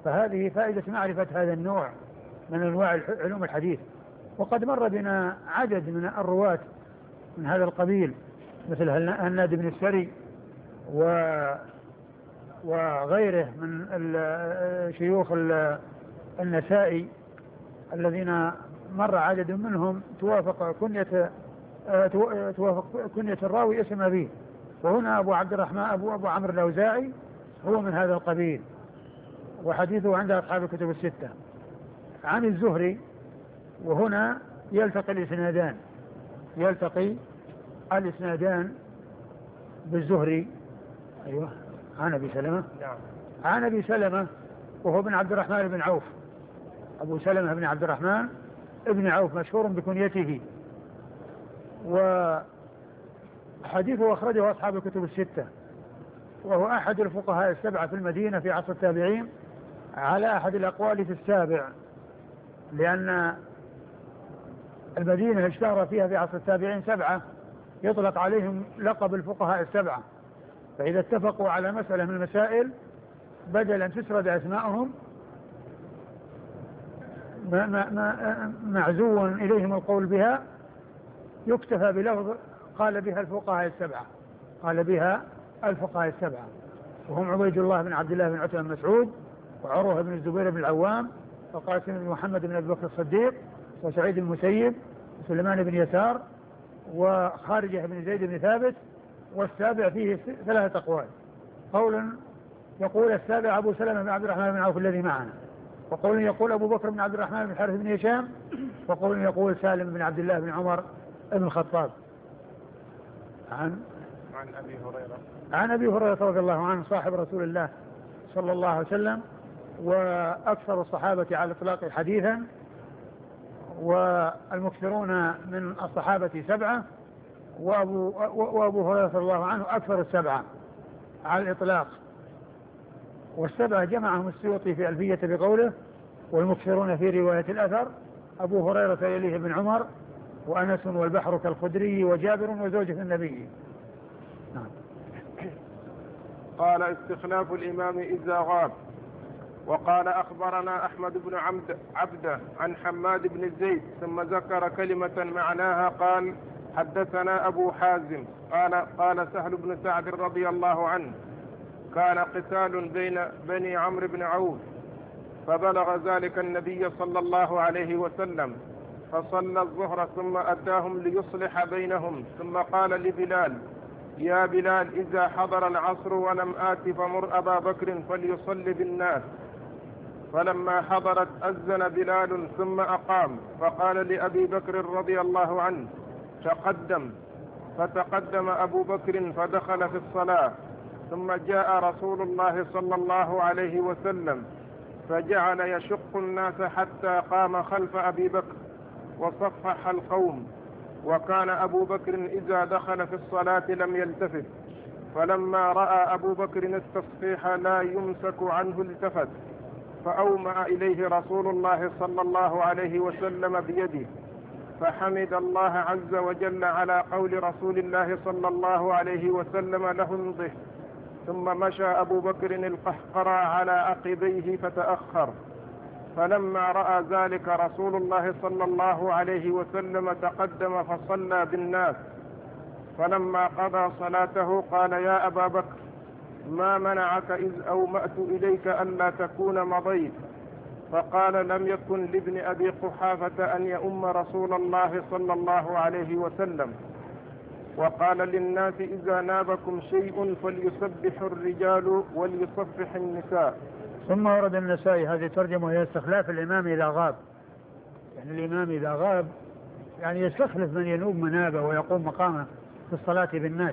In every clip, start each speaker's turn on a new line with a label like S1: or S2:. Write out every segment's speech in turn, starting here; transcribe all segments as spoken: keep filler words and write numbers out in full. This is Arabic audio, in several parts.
S1: فهذه فائدة معرفة هذا النوع من أنواع علوم الحديث. وقد مر بنا عدد من الرواة من هذا القبيل مثل هناد بن السري و وغيره من شيوخ النسائي الذين مر عدد منهم توافق كنية توافق كنية الراوي اسم أبيه. وهنا أبو عبد الرحمن أبو أبو عمرو الأوزاعي هو من هذا القبيل، وحديثه عند أصحاب الكتب الستة عن الزهري. وهنا يلتقي الإسنادان يلتقي الإسنادان بالزهري. أيوه عن أبي سلمة عن أبي سلمة وهو بن عبد الرحمن بن عوف. أبو سلمة بن عبد الرحمن ابن عوف مشهور بكنيته، وحديثه أخرجه أصحاب الكتب الستة، وهو أحد الفقهاء السبعة في المدينة في عصر التابعين على أحد الأقوال في السابع، لأن المدينة اشتهر فيها في عصر التابعين سبعة يطلق عليهم لقب الفقهاء السبعة، فإذا اتفقوا على مسألة من المسائل بدل أن تسرد أسماءهم ما ما ما معزو إليهم القول بها يكتفى بلفظ قال بها الفقهاء السبعة قال بها الفقهاء السبعة وهم عبيد الله بن عبد الله بن عتبة بن مسعود، وعروة بن الزبير بن العوام، وقاسم بن محمد بن أبي بكر الصديق، وسعيد المسيب، وسليمان بن يسار، وخارجة بن زيد بن ثابت. والسابع فيه ثلاثة أقوال، قول يقول السابع أبو سلمة بن عبد الرحمن بن عوف الذي معنا، وقول يقول أبو بكر بن عبد الرحمن بن الحارث بن هشام، وقول يقول سالم بن عبد الله بن عمر بن الخطاب. عن
S2: عن أبي هريرة
S1: عن أبي هريرة رضي الله عنه صاحب رسول الله صلى الله عليه وسلم، وأكثر الصحابة على الإطلاق حديثا، والمكثرون من الصحابة سبعة، وأبو, وأبو هريرة رضي الله عنه أكثر السبعة على الإطلاق. والسبعة جمعهم السيوطي في ألفية بقوله والمكثرون في رواية الأثر أبو هريرة يليه بن عمر وأنس والبحر كالخدري وجابر وزوجة النبي. نعم.
S2: قال استخلاف الإمام إذا غاب. وقال أخبرنا أحمد بن عبد عبده عن حماد بن زيد ثم ذكر كلمة معناها قال حدثنا أبو حازم قال قال سهل بن سعد رضي الله عنه كان قتال بين بني عمرو بن عوف فبلغ ذلك النبي صلى الله عليه وسلم فصلى الظهر ثم أتاهم ليصلح بينهم ثم قال لبلال يا بلال إذا حضر العصر ولم آت فمر أبا بكر فليصلي بالناس. فلما حضرت أذن بلال ثم أقام فقال لأبي بكر رضي الله عنه تقدم، فتقدم أبو بكر فدخل في الصلاة. ثم جاء رسول الله صلى الله عليه وسلم فجعل يشق الناس حتى قام خلف أبي بكر وصفح القوم، وكان أبو بكر إذا دخل في الصلاة لم يلتفت، فلما رأى أبو بكر التصفيح لا يمسك عنه التفت، فأومأ إليه رسول الله صلى الله عليه وسلم بيده فحمد الله عز وجل على قول رسول الله صلى الله عليه وسلم له امضه، ثم مشى أبو بكر القهقرى على عقبيه فتأخر. فلما رأى ذلك رسول الله صلى الله عليه وسلم تقدم فصلى بالناس. فلما قضى صلاته قال يا أبا بكر ما منعك إذ أومأت إليك ألا تكون مضيت؟ فقال لم يكن لابن أبي قحافة أن يؤم رسول الله صلى الله عليه وسلم. وقال للناس إذا نابكم شيء فليسبح الرجال وليصفح النساء.
S1: ثم ورد النسائي هذه ترجمة هي استخلاف الإمام إذا غاب، يعني الإمام إذا غاب يعني يستخلف من ينوب منابه ويقوم مقامه في الصلاة بالناس،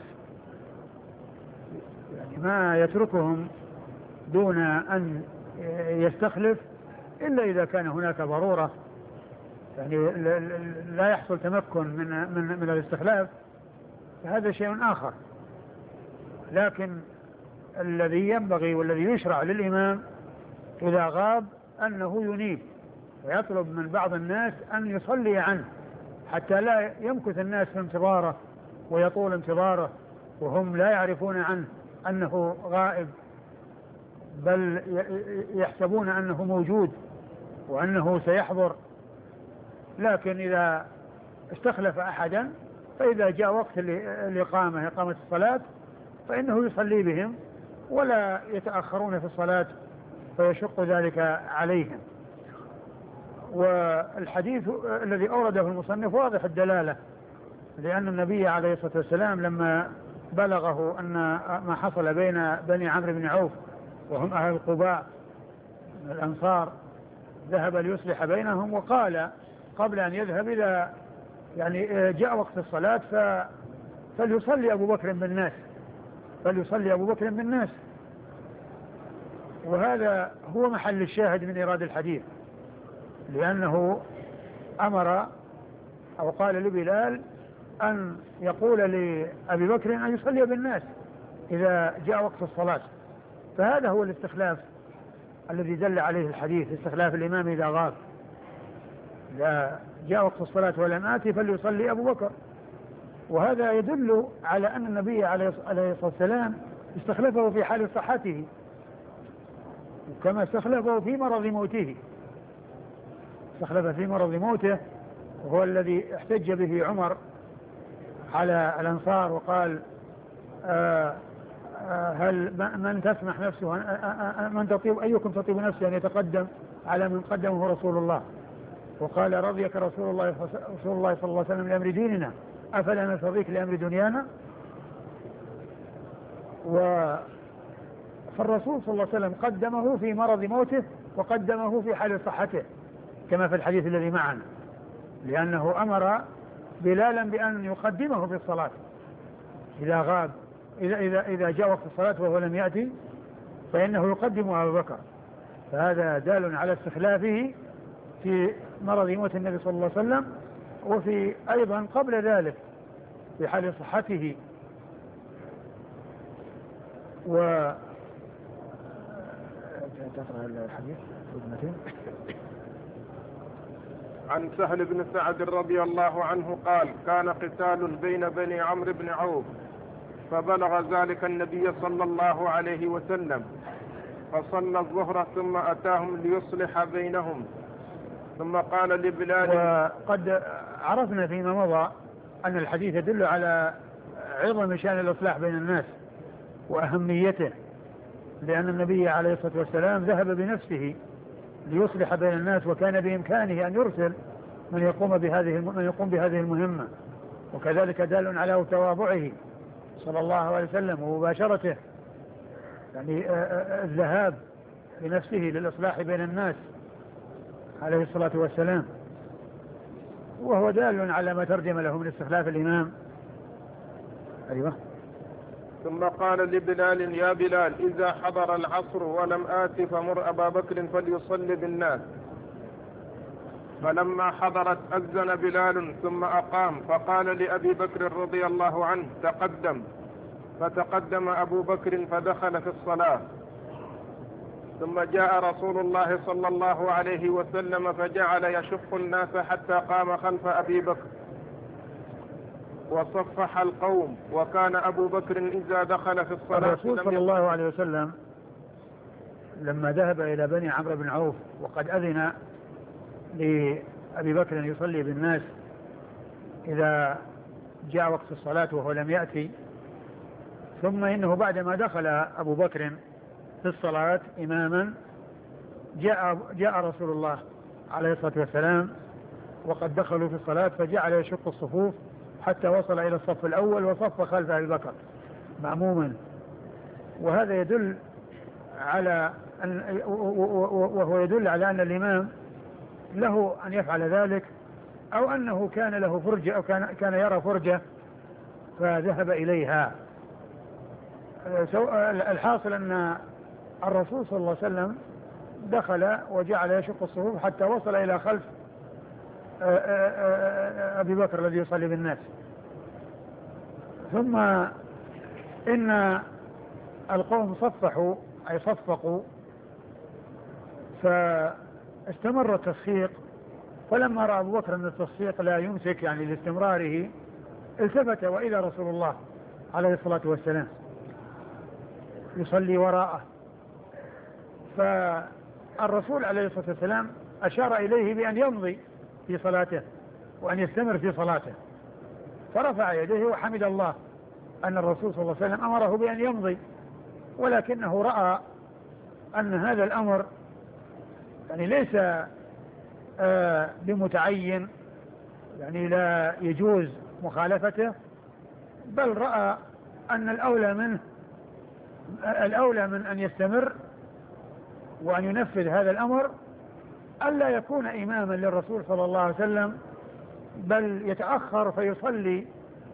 S1: يعني ما يتركهم دون أن يستخلف إلا إذا كان هناك ضرورة، يعني لا يحصل تمكن من من من الاستخلاف فهذا شيء آخر. لكن الذي ينبغي والذي يشرع للإمام إذا غاب أنه ينيب ويطلب من بعض الناس أن يصلي عنه حتى لا يمكث الناس في انتظاره ويطول انتظاره وهم لا يعرفون عنه أنه غائب، بل يحسبون أنه موجود وأنه سيحضر، لكن إذا استخلف أحدا فإذا جاء وقت الإقامة إقامة الصلاة فإنه يصلي بهم ولا يتأخرون في الصلاة فيشق ذلك عليهم. والحديث الذي أورده المصنف واضح الدلالة، لأن النبي عليه الصلاة والسلام لما بلغه أن ما حصل بين بني عمرو بن عوف وهم أهل قباء من الأنصار ذهب ليصلح بينهم، وقال قبل أن يذهب إذا يعني جاء وقت الصلاة فليصلي أبو بكر بالناس فليصلي أبو بكر بالناس. وهذا هو محل الشاهد من إيراد الحديث، لأنه أمر أو قال لبلال أن يقول لأبي بكر أن يصلي بالناس إذا جاء وقت الصلاة. فهذا هو الاستخلاف الذي دل عليه الحديث، استخلاف الإمام إذا غاب، إذا جاء وقت الصلاة ولم آتي فليصلي أبو بكر. وهذا يدل على أن النبي عليه الصلاة والسلام استخلفه في حال صحته كما استخلفه في مرض موته، استخلف في مرض موته، وهو الذي احتج به عمر على الأنصار وقال آآ آآ هل من تسمح نفسه من تطيب أيكم تطيب نفسه أن يتقدم على من قدمه رسول الله، وقال رضيك رسول الله رسول الله صلى الله عليه وسلم لأمر ديننا أفلا نرتضيك لأمر دنيانا. و فالرسول صلى الله عليه وسلم قدمه في مرض موته وقدمه في حال صحته كما في الحديث الذي معنا، لأنه أمر بلالا بأن يقدمه في الصلاة إذا غاب، إذا, إذا, إذا جاء وقت الصلاة وهو لم يأتي فإنه يقدم أبو بكر. فهذا دال على استخلافه في مرض موت النبي صلى الله عليه وسلم، وفي أيضا قبل ذلك في حال صحته. و تقرأ الحديث
S2: عن سهل بن سعد رضي الله عنه قال كان قتال بين بني عمرو بن عوف فبلغ ذلك النبي صلى الله عليه وسلم فصلى الظهر ثم أتاهم ليصلح بينهم ثم قال لبلال.
S1: وقد عرفنا فيما مضى أن الحديث يدل على عظم شأن الإصلاح بين الناس وأهميته، لأن النبي عليه الصلاة والسلام ذهب بنفسه ليصلح بين الناس، وكان بإمكانه أن يرسل من يقوم بهذه من يقوم بهذه المهمة. وكذلك دال على تواضعه صلى الله عليه وسلم ومباشرته، يعني الذهاب بنفسه للإصلاح بين الناس عليه الصلاة والسلام، وهو دال على ما ترجم له من استخلاف الإمام. أيوة.
S2: ثم قال لبلال يا بلال إذا حضر العصر ولم آت فمر أبا بكر فليصلي بالناس. فلما حضرت أذن بلال ثم أقام فقال لأبي بكر رضي الله عنه تقدم، فتقدم أبو بكر فدخل في الصلاة. ثم جاء رسول الله صلى الله عليه وسلم فجعل يشق الناس حتى قام خلف أبي بكر وصفح القوم، وكان أبو بكر إذا دخل في الصلاة.
S1: الرسول صلى الله عليه وسلم لما ذهب إلى بني عمرو بن عوف وقد أذن لأبي بكر أن يصلي بالناس إذا جاء وقت الصلاة وهو لم يأتي، ثم إنه بعدما دخل أبو بكر في الصلاة إماما جاء, جاء رسول الله عليه الصلاة والسلام وقد دخلوا في الصلاة فجعل يشق الصفوف حتى وصل إلى الصف الأول وصف خلف أبي بكر مأموما. وهذا يدل على أن وهو يدل على أن الإمام له أن يفعل ذلك، أو أنه كان له فرجة أو كان كان يرى فرجة فذهب إليها. الحاصل أن الرسول صلى الله عليه وسلم دخل وجعل يشق الصفوف حتى وصل إلى خلف أبي بكر الذي يصلي بالناس. ثم إن القوم صفحوا أي صفقوا، فاستمر التصفيق، فلما رأى أبو بكر أن التصفيق لا يمسك يعني لاستمراره التفت وإلى رسول الله عليه الصلاة والسلام يصلي وراءه، فالرسول عليه الصلاة والسلام أشار إليه بأن يمضي في صلاته وأن يستمر في صلاته، فرفع يديه وحمد الله أن الرسول صلى الله عليه وسلم أمره بأن يمضي، ولكنه رأى أن هذا الأمر يعني ليس آه بمتعين، يعني لا يجوز مخالفته، بل رأى أن الأولى منه الأولى من أن يستمر وأن ينفذ هذا الأمر ألا يكون إماما للرسول صلى الله عليه وسلم، بل يتأخر فيصلي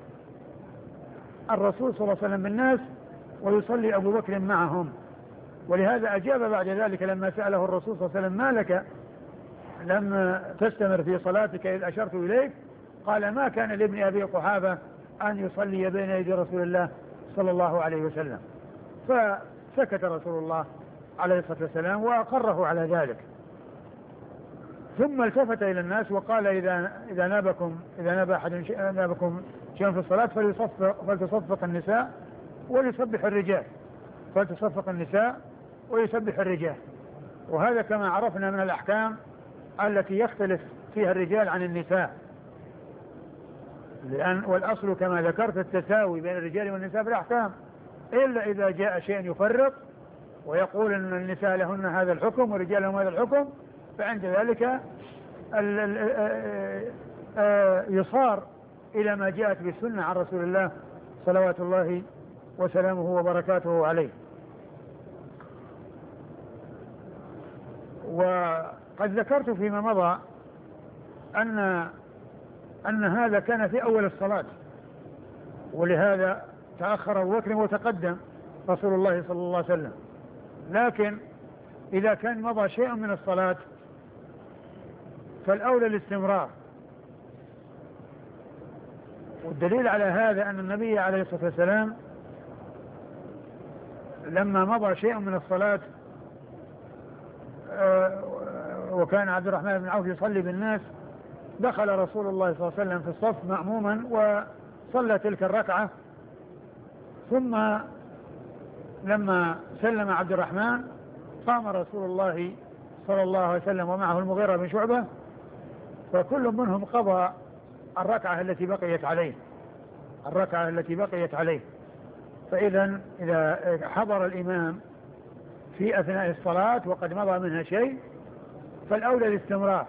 S1: الرسول صلى الله عليه وسلم بالناس ويصلي أبو بكر معهم. ولهذا أجاب بعد ذلك لما سأله الرسول صلى الله عليه وسلم ما لك لم تستمر في صلاتك إذ أشرت إليك؟ قال ما كان لابن أبي قحافة أن يصلي بين يدي رسول الله صلى الله عليه وسلم. فسكت رسول الله عليه الصلاة والسلام وأقره على ذلك، ثم التفت إلى الناس وقال إذا إذا نابكم إذا ناب أحد نابكم شيء في الصلاة فليصفق فلتصفق النساء وليسبح الرجال فلتصفق النساء ويسبح الرجال. وهذا كما عرفنا من الأحكام التي يختلف فيها الرجال عن النساء، لأن والأصل كما ذكرت التساوي بين الرجال والنساء في الأحكام، إلا إذا جاء شيء يفرق ويقول أن النساء لهن هذا الحكم والرجال لهم هذا الحكم، فعند ذلك يصار إلى ما جاءت بالسنة عن رسول الله صلوات الله وسلامه وبركاته عليه. وقد ذكرت فيما مضى أن أن هذا كان في أول الصلاة، ولهذا تأخر أبو بكر وتقدم رسول الله صلى الله عليه وسلم. لكن إذا كان مضى شيء من الصلاة فالأولى الاستمرار، والدليل على هذا أن النبي عليه الصلاة والسلام لما مضى شيء من الصلاة وكان عبد الرحمن بن عوف يصلي بالناس، دخل رسول الله صلى الله عليه وسلم في الصف مأموما وصلى تلك الركعة، ثم لما سلم عبد الرحمن قام رسول الله صلى الله عليه وسلم ومعه المغيرة بن شعبة، فكل منهم قضى الركعة التي بقيت عليه الركعة التي بقيت عليه فإذا إذا حضر الإمام في أثناء الصلاة وقد مضى منها شيء فالأولى الاستمرار،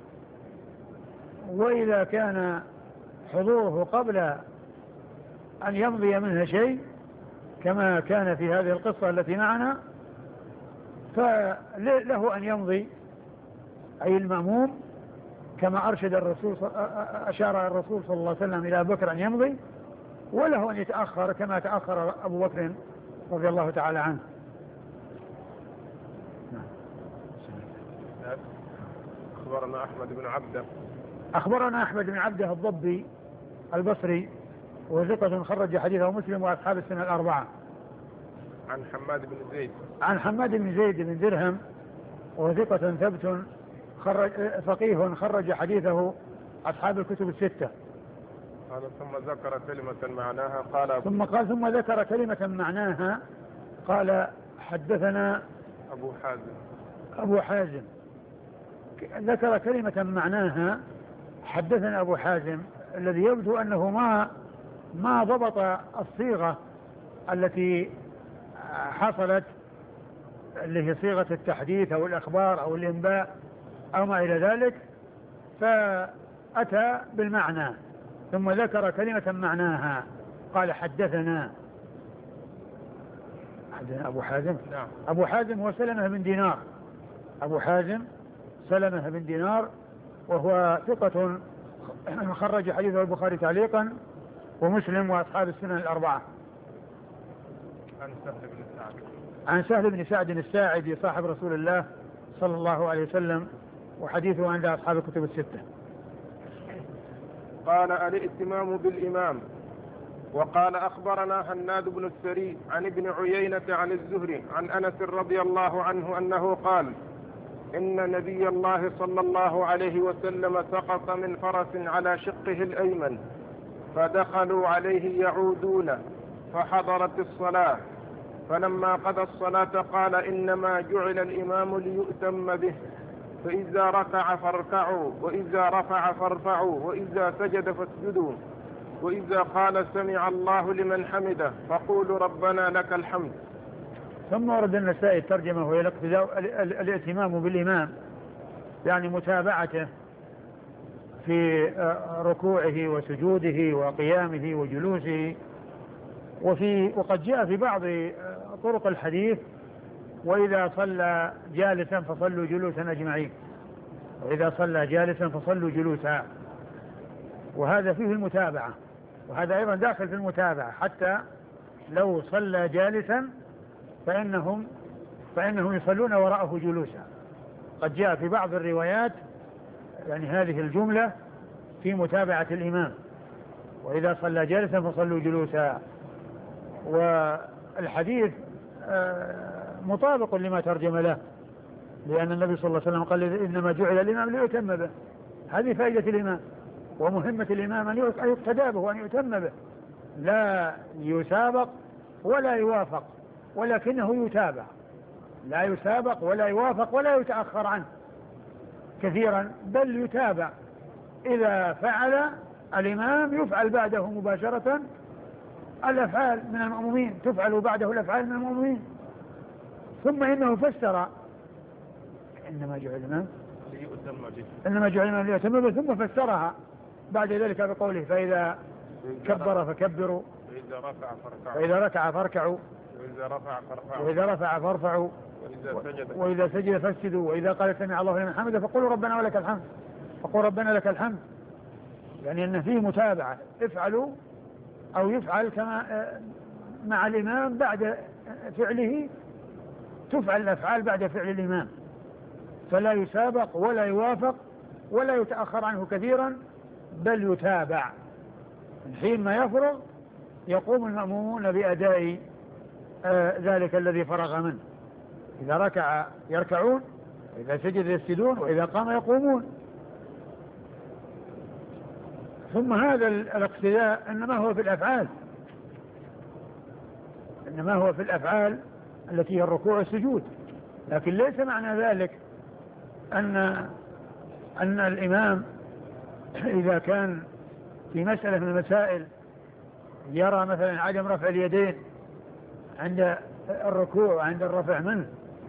S1: وإذا كان حضوره قبل أن يمضي منها شيء كما كان في هذه القصة التي معنا فله أن يمضي أي المأموم كما أرشد الرسول أشار الرسول صلى الله عليه وسلم إلى بكر أن يمضي، وله أن يتأخر كما تأخر أبو بكر رضي الله تعالى عنه.
S2: أخبرنا أحمد بن عبده
S1: أخبرنا أحمد بن عبده الضبي البصري وثقة خرج حديثه مسلم وأصحاب السنة الأربعة.
S2: عن حماد بن زيد
S1: عن حماد بن زيد بن درهم وثقة ثبت خرج فقيه خرج حديثه أصحاب الكتب الستة.
S2: قال ثم ذكر كلمة معناها قال
S1: ثم قال ثم ذكر كلمة معناها قال حدثنا
S2: أبو حازم
S1: أبو حازم ذكر كلمة معناها حدثنا أبو حازم، الذي يبدو أنه ما ما ضبط الصيغة التي حصلت اللي هي صيغة التحديث أو الأخبار أو الإنباء أو ما إلى ذلك، فأتى بالمعنى ثم ذكر كلمة معناها قال حدثنا حدثنا أبو حازم.
S2: نعم.
S1: أبو حازم هو سلمة بن دينار أبو حازم سلمة بن دينار وهو ثقة خرج حديثه البخاري تعليقا ومسلم وأصحاب السنن الأربعة.
S2: عن سهل بن سعد
S1: عن سهل بن سعد الساعدي صاحب رسول الله صلى الله عليه وسلم وحديثه عند أصحاب الكتب الستة.
S2: قال الائتمام بالإمام. وقال أخبرنا هناد بن السري عن ابن عيينة عن الزهري عن أنس رضي الله عنه أنه قال إن نبي الله صلى الله عليه وسلم سقط من فرس على شقه الأيمن فدخلوا عليه يعودون فحضرت الصلاة فلما قضى الصلاة قال إنما جعل الإمام ليؤتم به، فإذا ركع فاركعوا، وإذا رفع فارفعوا، وإذا سجد فاسجدوا، وإذا قال سمع الله لمن حمده فقولوا ربنا لك الحمد.
S1: ثم ورد النسائي الترجمة وهي الائتمام بالإمام، يعني متابعته في ركوعه وسجوده وقيامه وجلوسه. وفي وقد جاء في بعض طرق الحديث وإذا صلى جالسا فصلوا جلوسا أجمعين، وإذا صلى جالسا فصلوا جلوسا، وهذا فيه المتابعة، وهذا أيضا داخل في المتابعة، حتى لو صلى جالسا فإنهم فإنهم يصلون وراءه جلوسا. قد جاء في بعض الروايات يعني هذه الجملة في متابعة الإمام، وإذا صلى جالسا فصلوا جلوسا. والحديث مطابق لما ترجم له، لأن النبي صلى الله عليه وسلم قال إنما جعل الإمام ليؤتم به. هذه فائدة الإمام ومهمة الإمام أن يقتدى به وأن يؤتم به، لا يسابق ولا يوافق، ولكنه يتابع، لا يسابق ولا يوافق ولا يتأخر عنه كثيرا، بل يتابع. إذا فعل الإمام يفعل بعده مباشرة الأفعال من المأمومين، تفعل بعده الأفعال من المأمومين. ثم إنه فسر إنما جعل الإمام إنما جعل الإمام ليؤتم به، ثم فسرها بعد ذلك بقوله فإذا كبر فكبروا، وإذا ركع فاركعوا، وإذا رفع فارفعوا، وإذا سجد فاسجدوا، وإذا قال سمع الله لمن حمده فقولوا ربنا ولك الحمد، فقولوا ربنا لك الحمد. يعني أن فيه متابعة، افعلوا أو يفعل كما مع الإمام، بعد فعله تفعل الأفعال بعد فعل الإمام، فلا يسابق ولا يوافق ولا يتأخر عنه كثيرا، بل يتابع. حين ما يفرغ يقوم المأمومون بأداء آه ذلك الذي فرغ منه. إذا ركع يركعون، وإذا سجد يسجدون، وإذا قام يقومون. ثم هذا الاقتداء إنما هو في الأفعال، إنما هو في الأفعال التي هي الركوع والسجود، لكن ليس معنى ذلك أن أن الإمام إذا كان في مسألة من المسائل يرى مثلا عدم رفع اليدين عند الركوع وعند الرفع منه،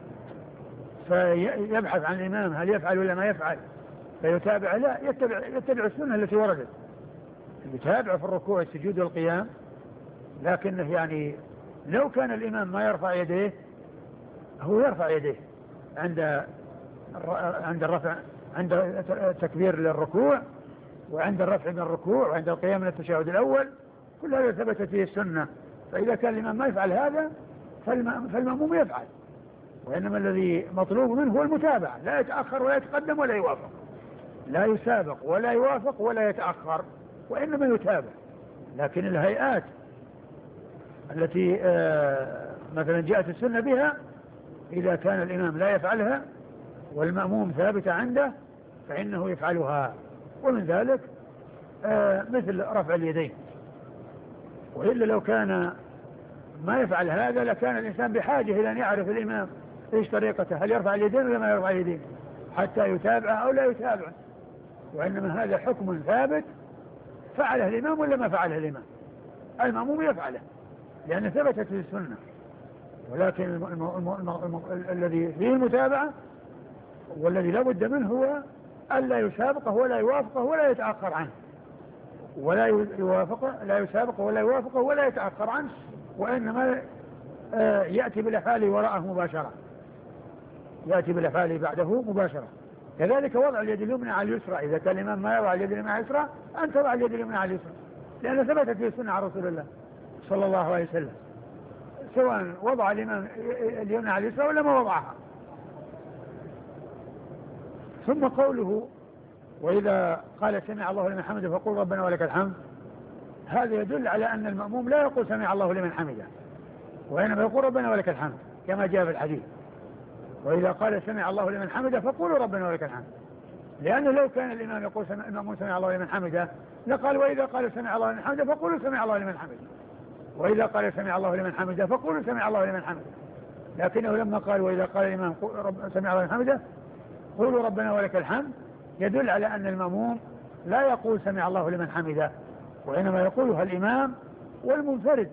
S1: فيبحث عن الإمام هل يفعل ولا ما يفعل فيتابع، لا، يتبع, يتبع السنة التي وردت، يتابع في الركوع والسجود والقيام. لكنه يعني لو كان الإمام ما يرفع يديه، هو يرفع يديه عند عند الرفع، عند التكبير للركوع، وعند الرفع من الركوع، وعند القيام من التشهد الأول، كل هذا ثبتت فيه السنة. فإذا كان الإمام ما يفعل هذا فالمأموم يفعل، وإنما الذي مطلوب منه هو المتابعة، لا يتأخر ولا يتقدم ولا يوافق، لا يسابق ولا يوافق ولا يتأخر، وإنما يتابع. لكن الهيئات التي مثلا جاءت السنة بها إذا كان الإمام لا يفعلها والمأموم ثابت عنده فإنه يفعلها، ومن ذلك مثل رفع اليدين. وإلا لو كان ما يفعل هذا لكان الإنسان بحاجة إلى أن يعرف الإمام إيش طريقته، هل يرفع اليدين ولا ما يرفع اليدين، حتى يتابعه أو لا يتابعه. وإنما هذا حكم ثابت، فعله الإمام ولا ما فعله الإمام، المأموم يفعله لأن ثبتت في السنة. ولكن الم... الم... الم... الم... الذي فيه المتابعة والذي لا بد منه هو ألا يسابقه ولا يوافقه ولا يتأخر عنه، ولا يوافقه لا يسابقه ولا يوافقه ولا يتأخر عنه، وإنما آه يأتي بالأفعال وراءه مباشرة، يأتي بالأفعال بعده مباشرة. كذلك وضع اليد اليمنى على اليسرى، إذا كان الإمام ما يضع اليد اليمنى على اليسرى أن تضع اليد اليمنى على اليسرى، لأن ثبتت في السنة عن رسول الله صلى الله عليه وسلم، سواء وضع الإمام اليمنى على اليسرى ولا ما وضعها. ثم قوله وإذا قال سمع الله لمن حمده فقل ربنا ولك الحمد، هذا يدل على أن المأموم لا يقول سمع الله لمن حمده، وإنما يقول ربنا ولك الحمد كما جاء في الحديث. وإذا قال سمع الله لمن حمده فقولوا ربنا ولك الحمد، لأنه لو كان الإمام يقول سمع المأموم سمع الله لمن حمده لقال وإذا قال سمع الله لمن حمده فقولوا سمع الله لمن حمده، وإذا قال سمع الله لمن حمده فقولوا سمع الله لمن حمده، لكنه لما قال وإذا قال الإمام سمع الله لمن حمده قولوا ربنا ولك الحمد، يدل على أن المأموم لا يقول سمع الله لمن حمده، وإنما يقولها الإمام والمنفرد.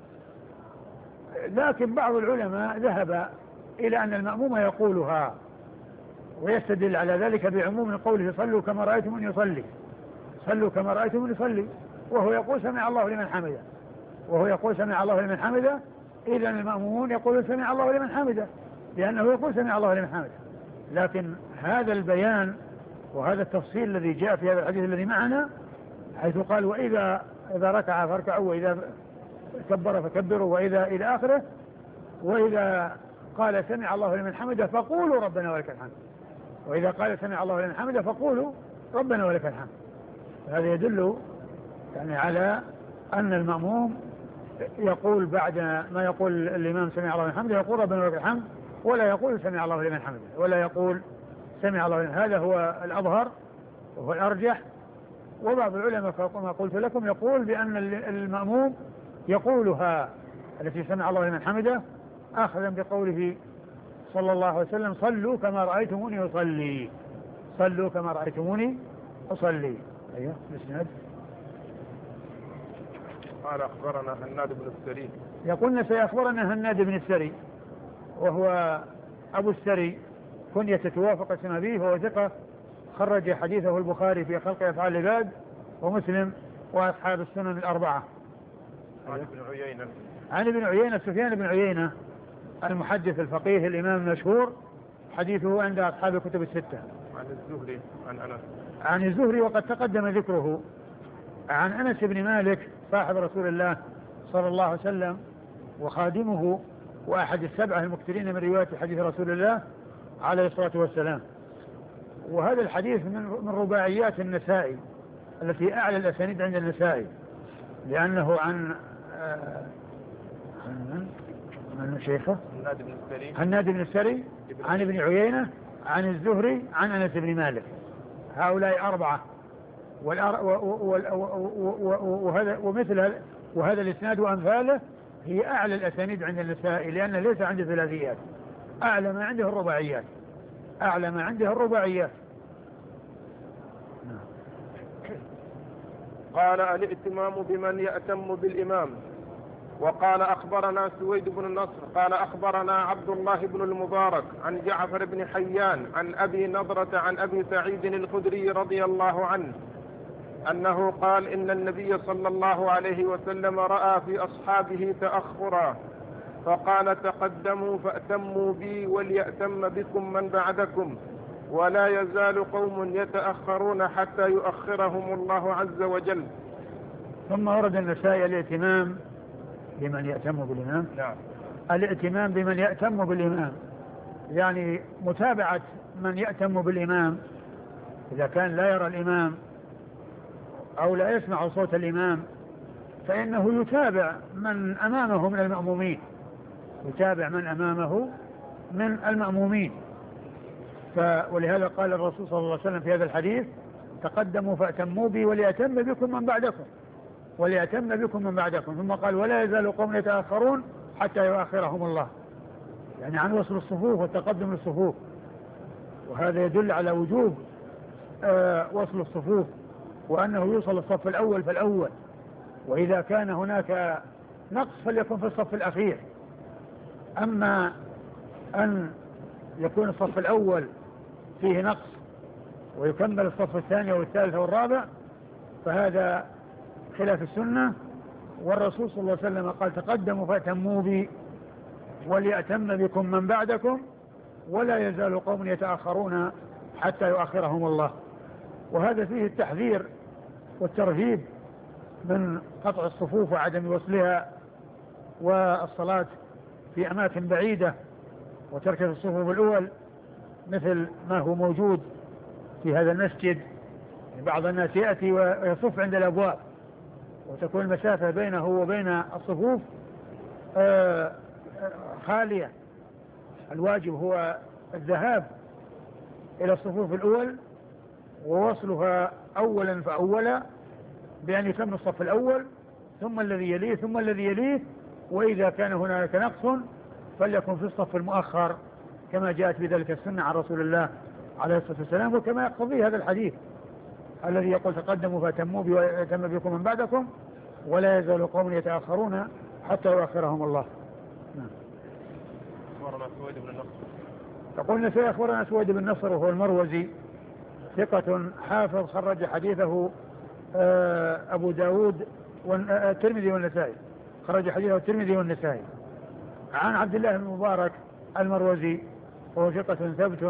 S1: لكن بعض العلماء ذهب إلى أن المأموم يقولها، ويستدل على ذلك بعموم قوله صلوا كما رأيتم يصلي، صلوا كما رأيتم يصلي، وهو يقول سمع الله لمن حمده، وهو يقول سمع الله لمن حمده، إذا المأمومون يقول سمع الله لمن حمده، لأنه يقول سمع الله لمن حمده. لكن هذا البيان وهذا التفصيل الذي جاء في هذا الحديث الذي معنا، حيث قال وإذا إذا ركع فاركعوا وإذا كبر فكبروا وإذا إلى آخره، وإذا قال سمع الله لمن حمده فقولوا ربنا ولك الحمد، وإذا قال سمع الله لمن حمده فقولوا ربنا ولك الحمد. هذا يدل يعني على أن المأموم يقول بعد ما يقول الإمام سمع الله لمن حمده يقول ربنا ولك الحمد، ولا يقول سمع الله لمن حمده، ولا يقول سمع الله لمن. هذا هو الأظهر وهو الأرجح. وبعض العلماء كما قلت لكم يقول بأن المأموم يقولها التي سمع الله لمن حمده أخذا بقوله صلى الله عليه وسلم صلوا كما رأيتموني أصلي، صلوا كما رأيتموني أصلي. أيوه الإسناد.
S2: قال أخبرنا هناد بن السري.
S1: يقولنا سيخبرنا هناد بن السري، وهو أبو السري كنية توافق اسم أبيه، وهو ثقة خرج حديثه البخاري في خلق أفعال العباد ومسلم وأصحاب السنن الأربعة.
S2: عن ابن عيينة.
S1: عن ابن عيينة سفيان بن عيينة المحدث الفقيه الإمام المشهور، حديثه عند أصحاب الكتب الستة.
S2: عن الزهري عن أنس.
S1: عن الزهري وقد تقدم ذكره. عن أنس بن مالك صاحب رسول الله صلى الله عليه وسلم وخادمه وأحد السبعة المكثرين من رواية حديث رسول الله عليه الصلاة والسلام. وهذا الحديث من رباعيات النسائي التي أعلى الأسانيد عند النسائي، لأنه عن عن من شيخه
S2: هناد بن السري
S1: هناد بن السري عن ابن عيينة عن الزهري عن أنس بن مالك، هؤلاء أربعة. وهذا ومثل وهذا الإسناد وأمثاله هي أعلى الأسانيد عند النسائي، لأنه ليس عنده ثلاثيات، أعلى ما عنده الرباعيات، أعلى ما عنده الرباعيات.
S2: قال الائتمام بمن يأتم بالإمام. وقال أخبرنا سويد بن النصر قال أخبرنا عبد الله بن المبارك عن جعفر بن حيان عن أبي نضرة عن أبي سعيد الخدري رضي الله عنه أنه قال إن النبي صلى الله عليه وسلم رأى في أصحابه تأخرا فقال تقدموا فأتموا بي وليأتم بكم من بعدكم ولا يزال قوم يتأخرون حتى يؤخرهم الله عز وجل.
S1: ثم ورد النسائي الائتمام بمن يأتم بالإمام.
S2: نعم.
S1: الائتمام بمن يأتم بالإمام يعني متابعة من يأتم بالإمام، إذا كان لا يرى الإمام أو لا يسمع صوت الإمام فإنه يتابع من أمامه من المأمومين، يتابع من أمامه من المأمومين. ولهذا قال الرسول صلى الله عليه وسلم في هذا الحديث تقدموا فأتموا بي وليأتم بكم من بعدكم وليأتم بكم من بعدكم. ثم قال ولا يزال قوم يتأخرون حتى يؤخرهم الله، يعني عن وصل الصفوف والتقدم للصفوف. وهذا يدل على وجوب آه وصل الصفوف، وأنه يوصل الصف الأول فالأول، وإذا كان هناك نقص فليكن في الصف الأخير. أما أن يكون الصف الأول فيه نقص ويكمل الصف الثاني والثالث والرابع فهذا خلاف السنة. والرسول صلى الله عليه وسلم قال تقدموا فأتموا بي وليأتم بكم من بعدكم ولا يزال قوم يتأخرون حتى يؤخرهم الله. وهذا فيه التحذير والترهيب من قطع الصفوف وعدم وصلها والصلاة في أماكن بعيدة وترك الصفوف الأول، مثل ما هو موجود في هذا المسجد. بعض الناس يأتي ويصف عند الأبواب وتكون المسافة بينه وبين الصفوف خالية. الواجب هو الذهاب إلى الصفوف الأول ووصلها أولا فأولا بأن يتم الصف الأول ثم الذي يليه ثم الذي يليه، وإذا كان هناك نقص فليكن في الصف المؤخر كما جاءت بذلك السنة عن رسول الله عليه الصلاة والسلام، وكما يقتضي هذا الحديث الذي يقول تقدموا فأتموا بي ويتم بكم من بعدكم ولا يزال قوم يتأخرون حتى يؤخرهم الله. نعم.
S2: أخبرنا سويد بن النصر.
S1: فقلنا سيخبرنا سويد بن النصر وهو المروزي ثقة حافظ خرج حديثه أبو داود والترمذي والنسائي، خرج حديثه الترمذي والنسائي. عن عبد الله بن المبارك المروزي وهو ثقة ثبت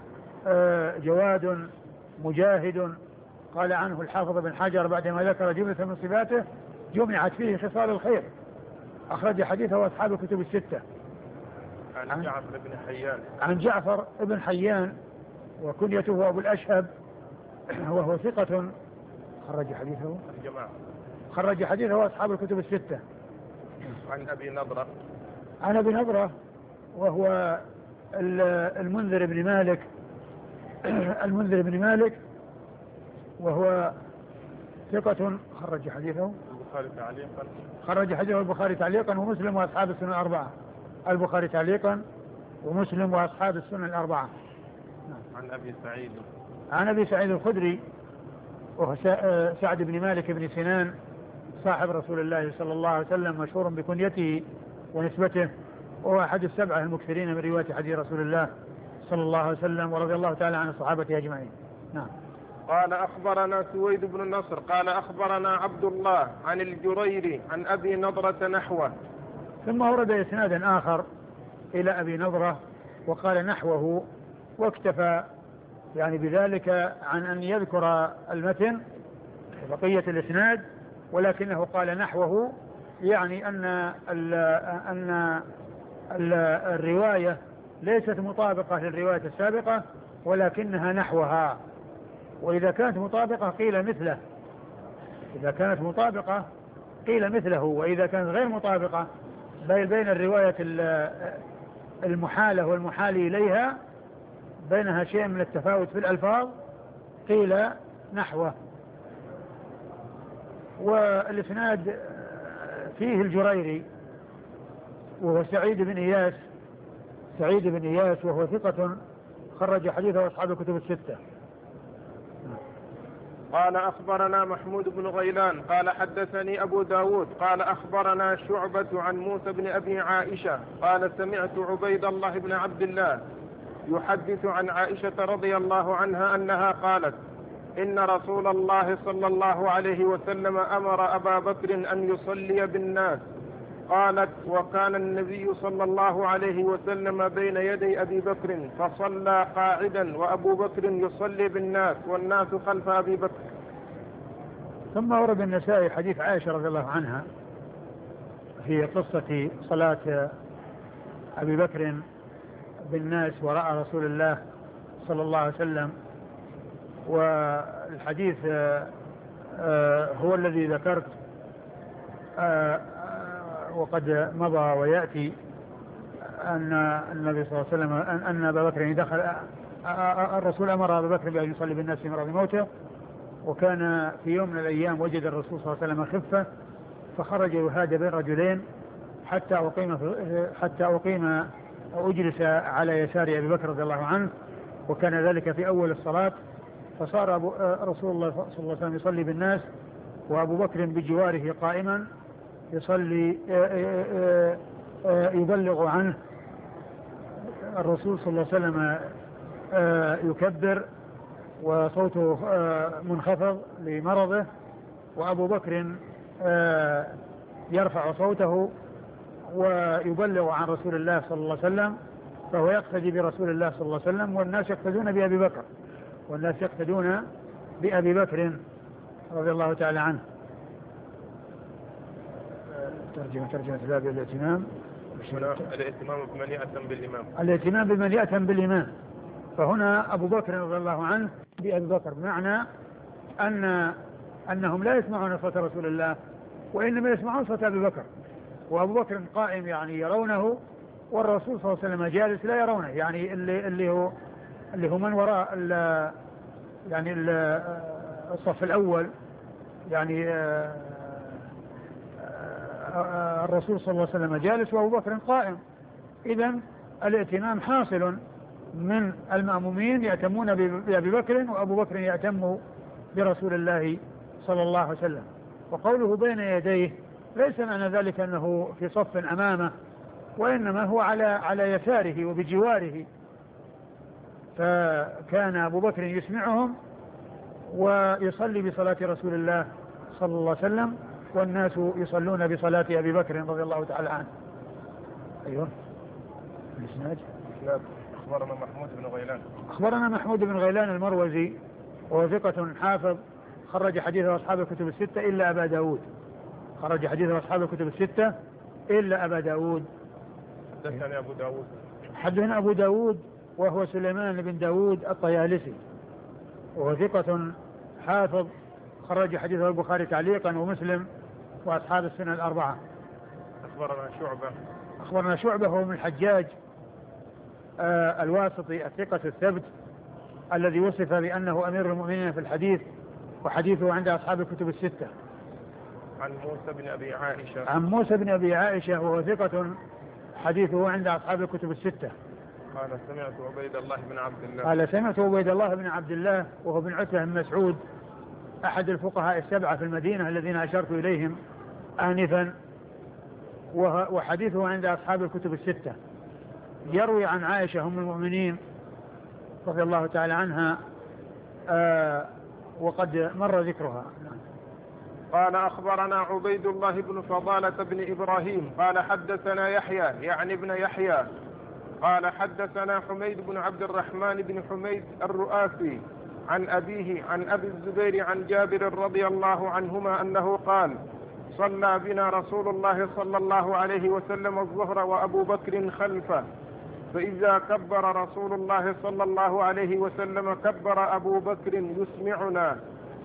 S1: جواد مجاهد، قال عنه الحافظ بن حجر بعدما ذكر جملة من صفاته جمعت فيه خصال الخير، أخرج حديثه أصحاب الكتب الستة.
S2: عن جعفر بن حيان.
S1: عن جعفر بن حيان وكنيته أبو الأشهب وهو ثقة خرج حديثه
S2: الجماعة.
S1: خرج حديثه أصحاب الكتب الستة.
S2: عن أبي نضرة.
S1: عن أبي نضرة وهو المنذر بن مالك المنذر بن مالك وهو ثقة خرج حديثه
S2: البخاري تعليقا.
S1: خرج حديثه البخاري تعليقا ومسلم وأصحاب السنن الأربعة. البخاري تعليقا ومسلم وأصحاب السنن الأربعة.
S2: عن أبي سعيد.
S1: عن أبي سعيد الخدري وهو سعد بن مالك بن سنان صاحب رسول الله صلى الله عليه وسلم مشهور بكنيته ونسبته، وهو أحد السبعة المكثرين من رواية حديث رسول الله صلى الله عليه وسلم ورضي الله تعالى عن الصحابة أجمعين. نعم.
S2: قال أخبرنا سويد بن النصر قال أخبرنا عبد الله عن الجريري عن أبي نضرة نحوه.
S1: ثم ورد إسنادا آخر إلى أبي نضرة وقال نحوه، واكتفى يعني بذلك عن أن يذكر المتن بقية الإسناد، ولكنه قال نحوه يعني أن ال أن ال الرواية ليست مطابقة للرواية السابقة ولكنها نحوها، وإذا كانت مطابقة قيل مثله، إذا كانت مطابقة قيل مثله، وإذا كانت غير مطابقة بين الرواية المحالة والمحال إليها بينها شيء من التفاوت في الألفاظ قيل نحوه. والإسناد فيه الجريري وهو سعيد بن إياس سعيد بن إياس وهو ثقة خرج حديثه أصحاب الكتب الستة.
S2: قال أخبرنا محمود بن غيلان قال حدثني أبو داود قال أخبرنا شعبة عن موسى بن أبي عائشة قال سمعت عبيد الله بن عبد الله يحدث عن عائشة رضي الله عنها أنها قالت إن رسول الله صلى الله عليه وسلم أمر أبا بكر أن يصلي بالناس. قالت وكان النبي صلى الله عليه وسلم بين يدي أبي بكر فصلى قاعدا وأبو بكر يصلي بالناس والناس خلف أبي بكر.
S1: ثم ورد النسائي حديث عائشة رضي الله عنها في قصة صلاة أبي بكر بالناس وراء رسول الله صلى الله عليه وسلم، والحديث هو الذي ذكرت وقد مضى ويأتي أن النبي صلى الله عليه وسلم أن أبا بكر دخل الرسول أمر أبا بكر بأن يصلي بالناس في مرض موته، وكان في يوم من الأيام وجد الرسول صلى الله عليه وسلم خفة فخرج يهاد بين رجلين حتى أقيم حتى أقيم أو أجلس على يسار أبي بكر رضي الله عنه، وكان ذلك في أول الصلاة، فصار رسول الله صلى الله عليه وسلم يصلي بالناس وأبو بكر بجواره قائما يصلي يبلغ عنه. الرسول صلى الله عليه وسلم يكبر وصوته منخفض لمرضه، وأبو بكر يرفع صوته ويبلغ عن رسول الله صلى الله عليه وسلم، فهو يقتدي برسول الله صلى الله عليه وسلم والناس يقتدون بأبي بكر والناس يقتدون بأبي بكر رضي الله تعالى عنه. ترجمة ترجمة باب الائتمام
S2: الائتمام بمن يأتم بالإمام
S1: الائتمام بمن يأتم بالإمام. فهنا أبو بكر رضي الله عنه بأبي بكر بمعنى أن أنهم لا يسمعون صوت رسول الله وإنما يسمعون صوت أبي بكر، وأبو بكر قائم يعني يرونه والرسول صلى الله عليه وسلم جالس لا يرونه، يعني اللي اللي هو اللي هو من وراء ال يعني ال الصف الأول يعني الرسول صلى الله عليه وسلم جالس وأبو بكر قائم، إذن الائتمام حاصل من المأمومين يأتمون بأبي بكر وأبو بكر يأتم برسول الله صلى الله عليه وسلم. وقوله بين يديه ليس معنى ذلك أنه في صف أمامه، وإنما هو على على يساره وبجواره، فكان أبو بكر يسمعهم ويصلي بصلاة رسول الله صلى الله عليه وسلم، والناس يصلون بصلاة أبي بكر رضي الله تعالى عنه. أيوه الإسناد.
S2: أخبرنا محمود بن غيلان
S1: أخبرنا محمود بن غيلان المروزي وهو ثقة حافظ، خرج حديثه أصحاب الكتب الستة إلا أبا داود، خرج حديثه أصحاب الكتب الستة إلا أبا داود.
S2: حدثنا أبو داود
S1: حدثنا أبو داود وهو سليمان بن داود الطيالسي، وهو ثقة حافظ، خرج حديثه البخاري تعليقا ومسلم وأصحاب السنة الأربعة.
S2: أخبرنا شعبة
S1: أخبرنا شعبة هو من الحجاج آه الواسطي الثقة الثبت الذي وصف بأنه أمير المؤمنين في الحديث، وحديثه عند أصحاب الكتب الستة.
S2: عن موسى بن أبي عائشة
S1: عن موسى بن أبي عائشة وهو ثقة حديثه عند أصحاب الكتب الستة.
S2: قال سمعت عبيد الله بن عبد الله
S1: قال سمعت عبيد الله بن عبد الله وهو بن عتبة بن مسعود أحد الفقهاء السبعة في المدينة الذين أشرت إليهم آنفا، وحديثه عند أصحاب الكتب الستة. يروي عن عائشة أم المؤمنين رضي الله تعالى عنها آه وقد مر ذكرها.
S2: قال أخبرنا عبيد الله بن فضالة بن إبراهيم قال حدثنا يحيى يعني ابن يحيى قال حدثنا حميد بن عبد الرحمن بن حميد الرؤاسي عن أبيه عن أبي الزبير عن جابر رضي الله عنهما أنه قال صلى بنا رسول الله صلى الله عليه وسلم الظهر وأبو بكر خلفه، فإذا كبر رسول الله صلى الله عليه وسلم كبر أبو بكر يسمعنا.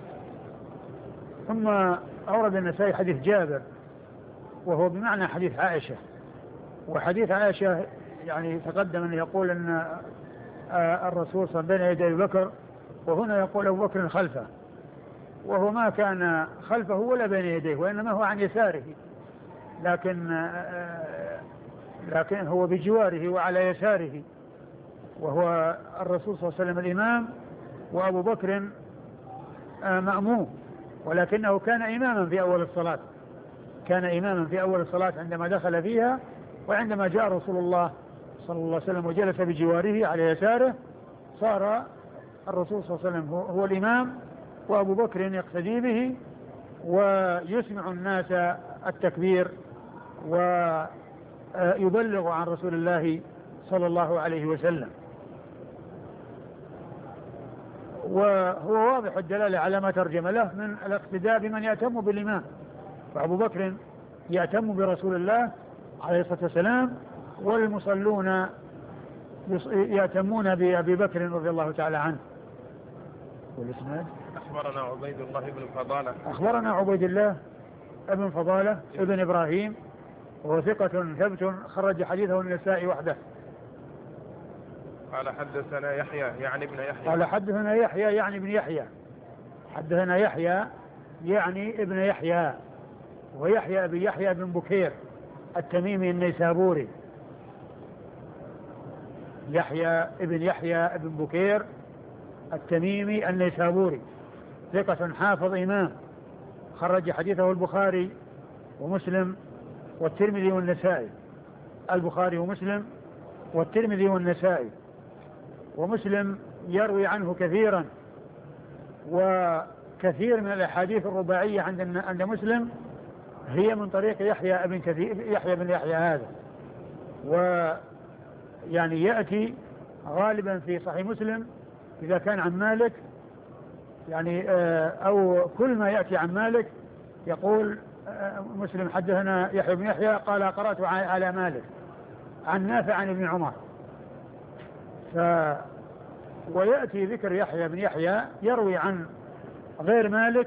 S1: ثم أورد النسائي حديث جابر وهو بمعنى حديث عائشة، وحديث عائشة يعني تقدم أن يقول أن الرسول صلى بين يدي أبي بكر، وهنا يقول أبو بكر خلفه، وهو ما كان خلفه ولا بين يديه وإنما هو عن يساره، لكن لكن هو بجواره وعلى يساره، وهو الرسول صلى الله عليه وسلم الإمام وأبو بكر مأموم، ولكنه كان إماما في أول الصلاة، كان إماما في أول الصلاة عندما دخل فيها، وعندما جاء رسول الله صلى الله عليه وسلم وجلس بجواره على يساره صار الرسول صلى الله عليه وسلم هو الإمام وأبو بكر يقتدي به ويسمع الناس التكبير ويبلغ عن رسول الله صلى الله عليه وسلم. وهو واضح الدلالة على ما ترجم له من الاقتداء بمن يأتم بالإمام، فأبو بكر يأتم برسول الله عليه الصلاة والسلام، والمصلون يأتمون بأبي بكر رضي الله تعالى عنه. والإسناد.
S2: أخبرنا عبيد الله بن فضالة
S1: أخبرنا عبيد الله ابن فضالة ابن إبراهيم وهو ثقة ثبت، خرج حديثه النسائي وحده.
S2: قال حدثنا يحيى يعني ابن يحيى
S1: قال حدثنا يحيى يعني ابن يحيى حدثنا يحيى يعني ابن يحيى ويحيى ابن يحيى بن بكير التميمي النيسابوري، يحيى ابن يحيى ابن بكير التميمي النيسابوري، ثقة حافظ إمام، خرج حديثه البخاري ومسلم والترمذي والنسائي، البخاري ومسلم والترمذي والنسائي، ومسلم يروي عنه كثيرا، وكثير من الأحاديث الرباعية عند عند مسلم هي من طريق يحيى بن كثير يحيى بن يحيى هذا، ويعني يأتي غالبا في صحيح مسلم إذا كان عن مالك يعني أو كل ما يأتي عن مالك يقول مسلم حدثنا يحيى بن يحيى قال قرأت على مالك عن نافع عن ابن عمر. ف ويأتي ذكر يحيى بن يحيى يروي عن غير مالك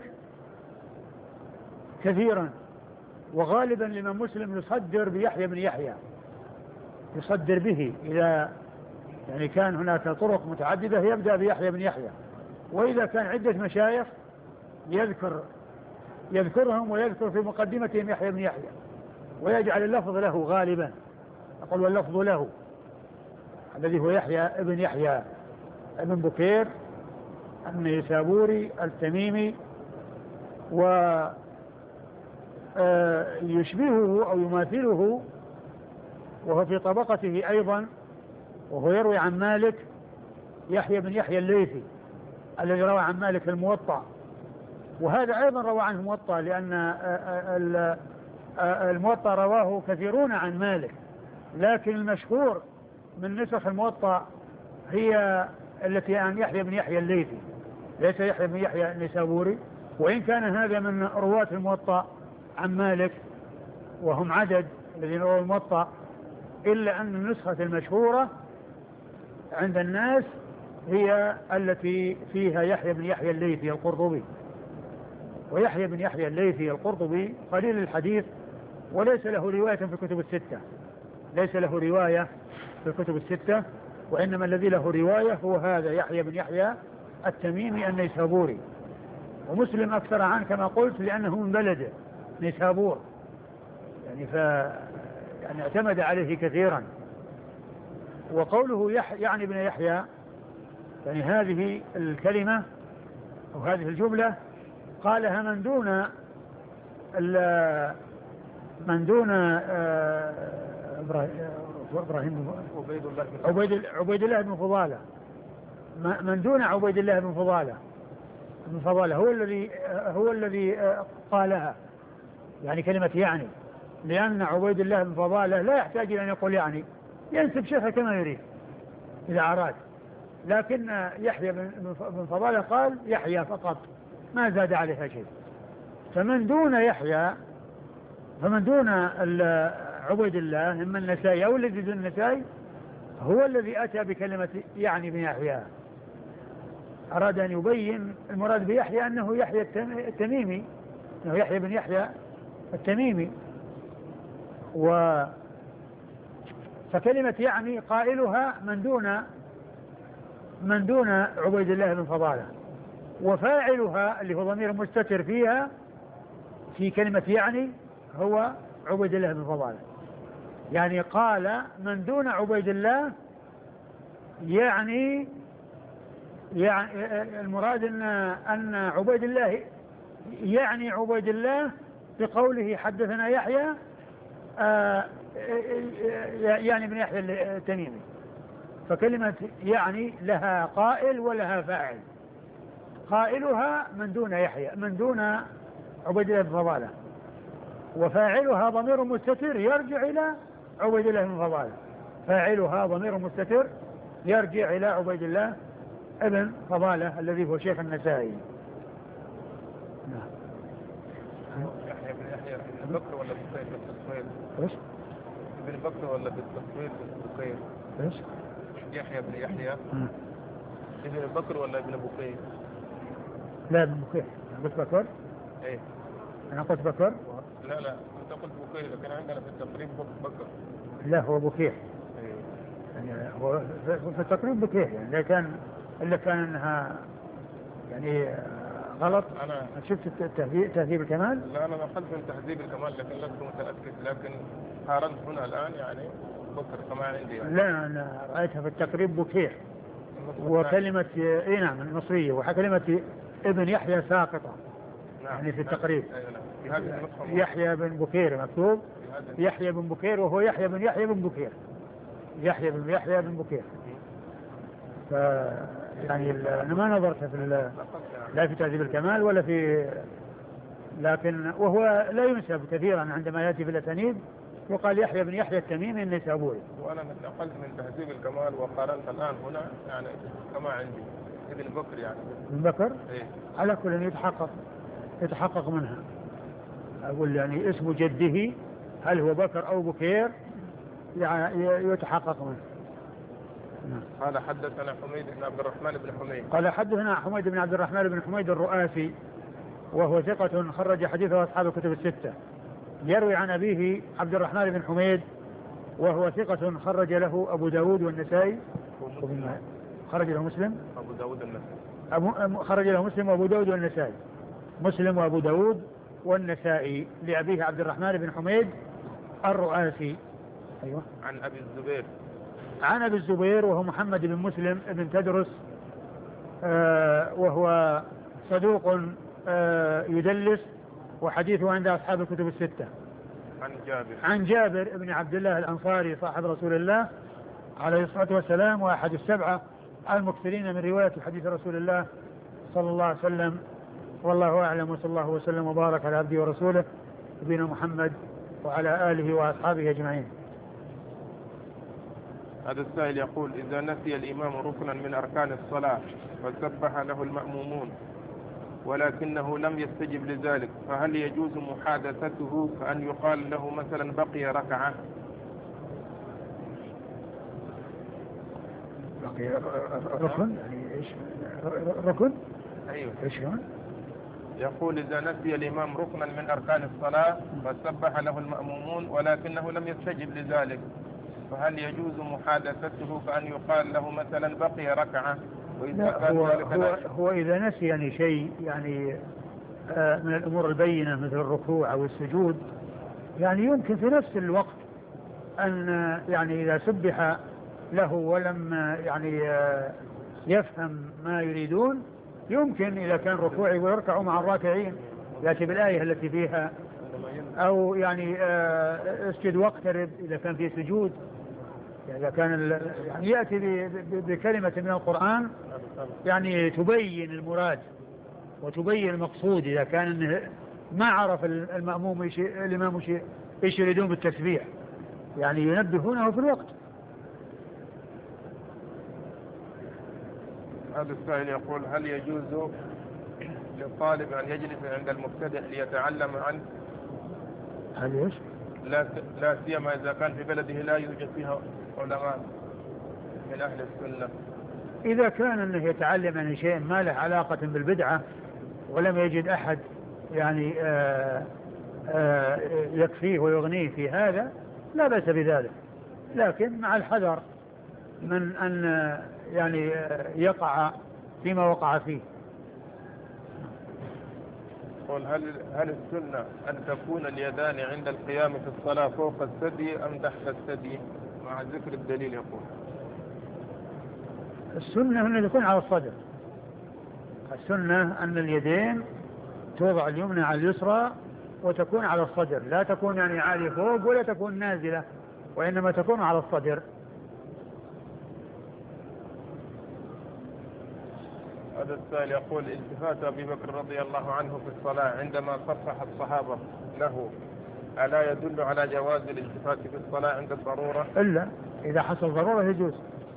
S1: كثيرا، وغالبا لمن مسلم يصدر بيحيى بن يحيى، يصدر به إذا يعني كان هناك طرق متعددة يبدأ بيحيى بن يحيى، وإذا كان عدة مشايخ يذكر يذكرهم ويذكر في مقدمتهم يحيى بن يحيى، ويجعل اللفظ له غالبا، يقول واللفظ له، الذي هو يحيى ابن يحيى ابن بكير النيسابوري التميمي، ويشبهه أو يماثله وهو في طبقته أيضا، وهو يروي عن مالك يحيى بن يحيى الليثي الذي روى عن مالك الموطأ، وهذا أيضا روى عنه الموطأ، لأن الموطأ رواه كثيرون عن مالك، لكن المشهور من نسخ الموطأ هي التي عن يحيى بن يحيى الليثي، ليس يحيى بن يحيى النيسابوري، وإن كان هذا من رواة الموطأ عن مالك وهم عدد الذين رووا الموطأ، إلا أن النسخة المشهورة عند الناس هي التي فيها يحيى بن يحيى الليثي القرطبي. ويحيى بن يحيى الليثي القرطبي قليل الحديث وليس له رواية في الكتب الستة، ليس له رواية في الكتب الستة، وإنما الذي له رواية هو هذا يحيى بن يحيى التميمي النيسابوري. ومسلم أكثر عنه كما قلت لأنه من بلده نيسابور، يعني ف يعني اعتمد عليه كثيرا. وقوله يح... يعني ابن يحيى، يعني هذه الكلمة أو هذه الجملة قالها من دون ال... من دون إبراهيم عبيد عبيد الله بن فضالة، من دون عبيد الله بن فضالة بن فضالة هو الذي هو الذي قالها، يعني كلمة يعني، لأن عبيد الله بن فضالة لا يحتاج إلى أن يقول يعني، ينسب شيخه كما يريد إذا أراد، لكن يحيى بن فضالة قال يحيى فقط ما زاد عليها شيء. فمن دون يحيى فمن دون عبيد الله إما النسائي أو الذي دون النسائي هو الذي أتى بكلمة يعني بن يحيى، أراد أن يبين المراد بيحيى أنه يحيى التميمي، أنه يحيى بن يحيى التميمي. و فكلمة يعني قائلها من دون من دون عبيد الله بن فضالة، وفاعلها اللي هو ضمير مستتر فيها في كلمة يعني هو عبيد الله بن فضالة. يعني قال من دون عبيد الله، يعني يعني المراد أن أن عبيد الله يعني عبيد الله بقوله حدثنا يحيى آه يعني بن يحيى التميمي. فكلمة يعني لها قائل ولها فاعل، قائلها من دون يحيى من دون عبيد الله بن فضالة، وفاعلها ضمير مستتر يرجع إلى عبيد الله بن فضالة، فاعلها ضمير مستتر يرجع إلى عبيد الله ابن فضالة الذي هو شيخ النسائي.
S2: نعم. يحيى بن يحيى بن بكر ولا بكير بالتصوير؟
S1: ايش؟
S2: بن بكر ولا بالتصوير بكير؟
S1: ايش؟
S2: يحيى بن يحيى ابن بكر ولا ابن بكير؟
S1: لا ابن بكير. قلت بكر؟
S2: ايه
S1: انا قلت بكر؟
S2: لا لا انت قلت بكير، لكن عندنا في التقريب بكر.
S1: لا هو بكير.
S2: ايه
S1: يعني هو في التقريب بكير، يعني لا كان الا كان انها يعني غلط.
S2: انا
S1: شفت التهذيب تهذيب الكمال؟
S2: لا انا اخذت من تهذيب الكمال لكن لست متاكد، لكن قارنت هنا الان يعني بكر كمان عندي يعني.
S1: لا انا رايتها في التقريب بكير، وكلمة اي نعم المصرية، وكلمة ابن يحيى ساقطة. نعم. يعني في التقريب
S2: نعم.
S1: يحيى بن بكير مكتوب يحيى بن بكير، وهو يحيى بن يحيى بن بكير، يحيى بن يحيى بن بكير. ف يعني انا ما نظرت في لا في تهذيب الكمال ولا في، لكن وهو لا ينسب كثيرا عندما ياتي في الاسانيد وقال يحيى بن يحيى التميمي النيسابوري.
S2: وانا نقلت من تهذيب الكمال وقارنت الان هنا يعني كما عندي ابن بكر يعني
S1: ابن بكر.
S2: إيه؟
S1: على كل يتحقق يتحقق منها، اقول يعني اسم جده هل هو بكر او بكير يعني يتحقق منه.
S2: قال حدثنا حميد بن عبد الرحمن بن حميد
S1: قال حدثنا حميد بن عبد الرحمن بن حميد الرؤاسي، وهو ثقة خرج حديثه أصحاب الكتب الستة. يروي عن أبيه عبد الرحمن بن حميد، وهو ثقة خرج له أبو داود والنسائي. خرج له مسلم
S2: أبو داود والنسائي
S1: أبو خرج له مسلم وأبو داود والنسائي، مسلم وأبو داود والنسائي لأبيه عبد الرحمن بن حميد الرؤاسي. أيوة.
S2: عن أبي الزبير
S1: عن أبي الزبير وهو محمد بن مسلم بن تدرس، آه وهو صدوق آه يدلس، وحديثه عند أصحاب الكتب الستة.
S2: عن جابر
S1: عن جابر بن عبد الله الأنصاري صاحب رسول الله عليه الصلاة والسلام، وأحد السبعة المكثرين من رواية حديث رسول الله صلى الله عليه وسلم. والله أعلم، وصلى الله وسلم وبارك على عبده ورسوله نبينا محمد وعلى آله وأصحابه أجمعين.
S2: هذا السائل يقول: إذا نسي الإمام ركنا من أركان الصلاة فسبح له المأمومون ولكنه لم يستجب لذلك، فهل يجوز محادثته كأن يقال له مثلا بقي ركعة؟
S1: بقي ركن يعني ايش ركن؟
S2: أيوه
S1: ايش هون؟
S2: يقول: إذا نسي الإمام ركنا من أركان الصلاة فسبح له المأمومون ولكنه لم يستجب لذلك، فهل يجوز محادثته كأن يقال له مثلا بقي ركعة؟ وإذا كان
S1: هو,
S2: ذلك
S1: هو, هو إذا نسي يعني شيء يعني آه من الأمور البينة مثل الركوع أو السجود، يعني يمكن في نفس الوقت أن يعني إذا سبح له ولم يعني آه يفهم ما يريدون، يمكن إذا كان ركوعي ويركع مع الراكعين يأتي بالآية التي فيها، أو يعني آه اسجد واقترب إذا كان في سجود، إذا كان يعني يأتي بكلمة من القرآن يعني تبين المراد وتبين المقصود، إذا كان ما عرف المأموم الإمام إيش يريدون بالتسبيح، يعني ينبهونه في الوقت.
S2: هذا السائل يقول: هل يجوز للطالب أن يجلس عند المبتدئ ليتعلم عنه؟
S1: هل ايش؟
S2: لا لا سيما إذا كان في بلده لا يوجد فيها علماء من أهل السنة.
S1: إذا كان أنه يتعلم عن شيء ما له علاقة بالبدعة ولم يجد أحد يعني آآ آآ يكفيه ويغنيه في هذا لا بأس بذلك، لكن مع الحذر من أن يعني يقع فيما وقع فيه.
S2: قل: هل هل السنة أن تكون اليدان عند القيام في الصلاة فوق الثدي أم تحت الثدي مع ذكر الدليل؟ يقول:
S1: السنة أن تكون على الصدر، السنة أن اليدين توضع اليمنى على اليسرى وتكون على الصدر، لا تكون يعني عالية فوق ولا تكون نازلة، وإنما تكون على الصدر.
S2: هذا السائل يقول: التفات أبي بكر رضي الله عنه في الصلاة عندما صفح الصحابة له ألا يدل على جواز الالتفات في الصلاة عند الضرورة؟
S1: إلا إذا حصل ضرورة يجوز.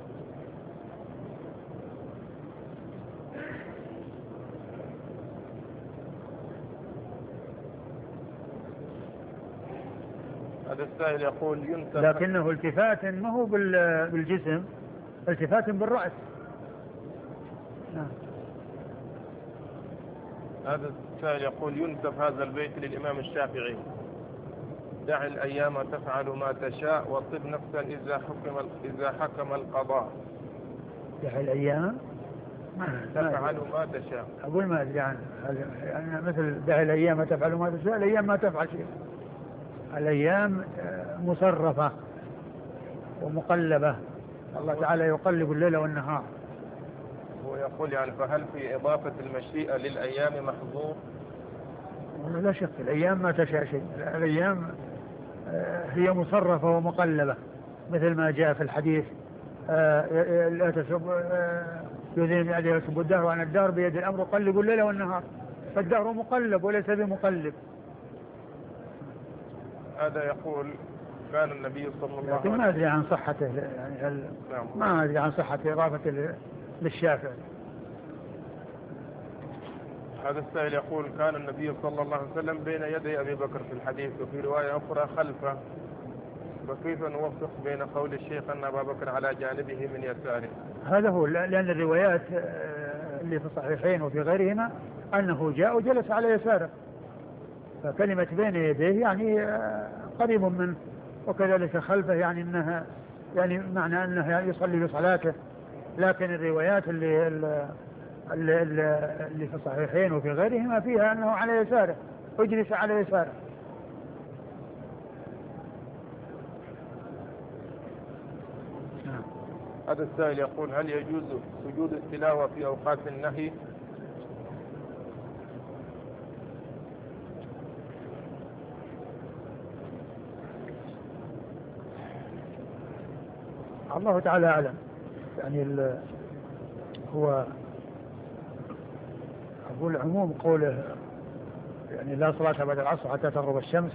S2: هذا السائل يقول: ينتفى
S1: لكنه التفات ما هو بالجسم، التفات بالرأس. نعم.
S2: هذا السائل يقول: ينسب هذا البيت للإمام الشافعي: دع الأيام تفعل ما تشاء وطب نفسا إذا حكم إذا حكم القضاء.
S1: دع الأيام
S2: تفعل ما تشاء.
S1: أقول ما أدري عنه يعني مثل دع الأيام تفعل ما تشاء، الأيام ما تفعل شيء، الأيام مصرفة ومقلبة، الله تعالى يقلب الليل والنهار.
S2: ويقول يعني فهل في إضافة المشيئة للأيام محظور؟
S1: لا شك الأيام ما تشاء شيء، الأيام هي مصرفة ومقلبة مثل ما جاء في الحديث: لا تسب يذين بيده يسب الدهر وأنا الدهر بيد الأمر قلب الليل والنهار، فالدهر مقلب وليس بمقلب.
S2: هذا يقول: كان النبي صلى الله عليه وسلم،
S1: لكن ما أدري عن صحته يعني هل ما أدري عن صحة إضافة للشافعي.
S2: هذا السائل يقول: كان النبي صلى الله عليه وسلم بين يدي أبي بكر في الحديث، وفي رواية أخرى خلفه، وكيف نوفق بين قول الشيخ أن أبا بكر على جانبه من يساره؟
S1: هذا هو، لأن الروايات اللي في الصحيحين وفي غيرهما أنه جاء وجلس على يساره، فكلمة بين يديه يعني قريب منه، وكذلك خلفه يعني أنها يعني معنى أنه يصلي بصلاته. لكن الروايات اللي اللي, اللي في الصحيحين وفي غيرهما فيها أنه على يساره، اجلس على يساره.
S2: هذا السائل يقول: هل يجوز سجود التلاوة في أوقات النهي؟
S1: الله تعالى أعلم. يعني هو أقول عموم قوله يعني لا صلاة بعد العصر حتى تغرب الشمس،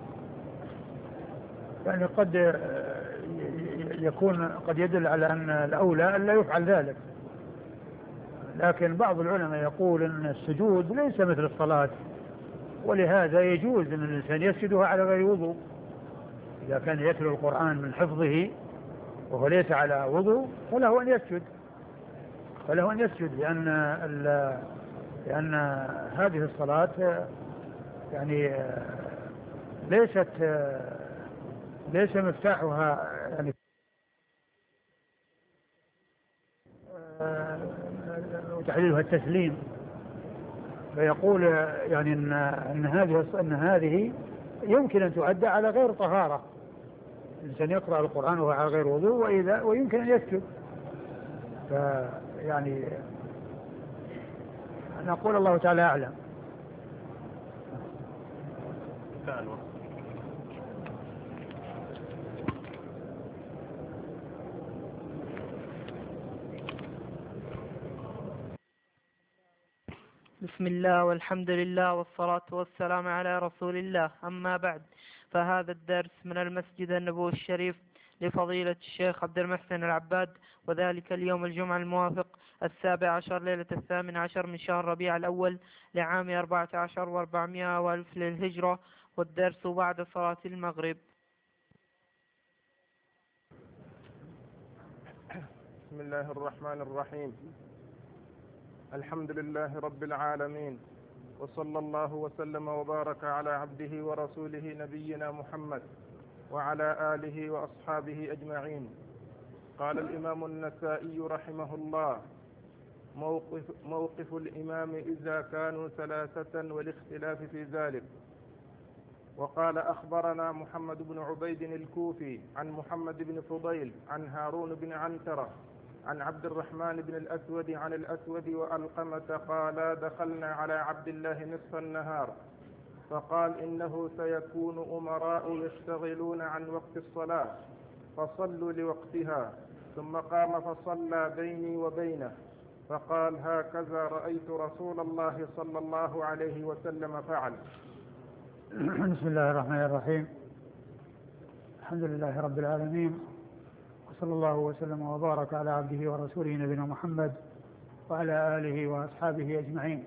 S1: يعني قد يكون قد يدل على أن الأولى أن لا يفعل ذلك، لكن بعض العلماء يقول أن السجود ليس مثل الصلاة، ولهذا يجوز أن الإنسان يسجدها على غير وضوء. إذا كان يتلو القرآن من حفظه وهو ليس على وضوء فله أن يسجد فله أن يسجد لأن لأن هذه الصلاة يعني ليست ليس مفتاحها يعني وتحليلها التسليم، فيقول يعني إن, إن هذه إن هذه يمكن أن تؤدى على غير طهارة، الإنسان يقرأ القرآن وهو على غير وضوء وإذا ويمكن أن يسجد. فيعني أنا أقول الله تعالى أعلم.
S3: بسم الله والحمد لله والصلاة والسلام على رسول الله، أما بعد، فهذا الدرس من المسجد النبوي الشريف لفضيلة الشيخ عبد المحسن العباد، وذلك اليوم الجمعة الموافق السابع عشر ليلة الثامن عشر من شهر ربيع الأول لعام أربعة عشر وأربعمائة وألف للهجرة، والدرس بعد صلاة المغرب.
S2: بسم الله الرحمن الرحيم. الحمد لله رب العالمين، وصلى الله وسلم وبارك على عبده ورسوله نبينا محمد وعلى آله وأصحابه أجمعين. قال الإمام النسائي رحمه الله: موقف, موقف الإمام إذا كانوا ثلاثة والاختلاف في ذلك. وقال: أخبرنا محمد بن عبيد الكوفي عن محمد بن فضيل عن هارون بن عنترة عن عبد الرحمن بن الأسود عن الأسود وألقمة قالا: دخلنا على عبد الله نصف النهار فقال: إنه سيكون أمراء يشتغلون عن وقت الصلاة فصلوا لوقتها. ثم قام فصلى بيني وبينه فقال: هكذا رأيت رسول الله صلى الله عليه وسلم فعل.
S1: بسم الله الرحمن الرحيم. الحمد لله رب العالمين، وصلى الله وسلم وبارك على عبده ورسوله نبينا محمد وعلى آله وأصحابه أجمعين.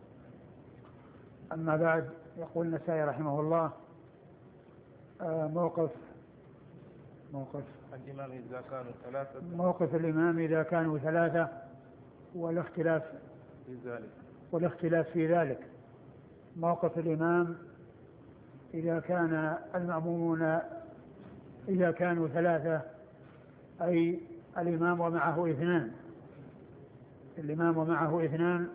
S1: أما بعد، يقول النسائي رحمه الله: موقف موقف
S2: الإمام إذا كانوا ثلاثة
S1: موقف الإمام إذا كانوا ثلاثة والاختلاف
S2: في ذلك
S1: والاختلاف في ذلك. موقف الإمام إذا كان المأمومون إذا كانوا ثلاثة، أي الإمام ومعه اثنان الإمام ومعه اثنان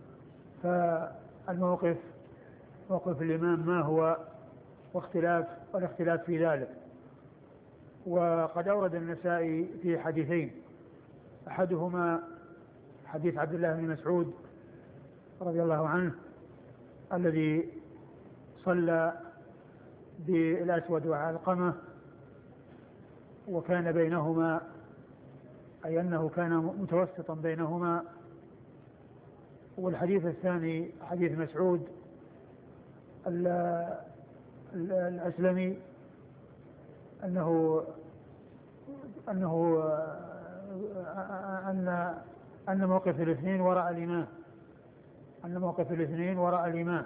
S1: فالموقف موقف الإمام ما هو، واختلاف والاختلاف في ذلك. وقد أورد النسائي في حديثين، أحدهما حديث عبد الله بن مسعود رضي الله عنه الذي صلى بالأسود وعلقمة وكان بينهما، أي أنه كان متوسطا بينهما. والحديث الثاني حديث مسعود الأسلمي أنه أنه أن أن موقف الاثنين وراء الإمام أن موقف الاثنين وراء الإمام.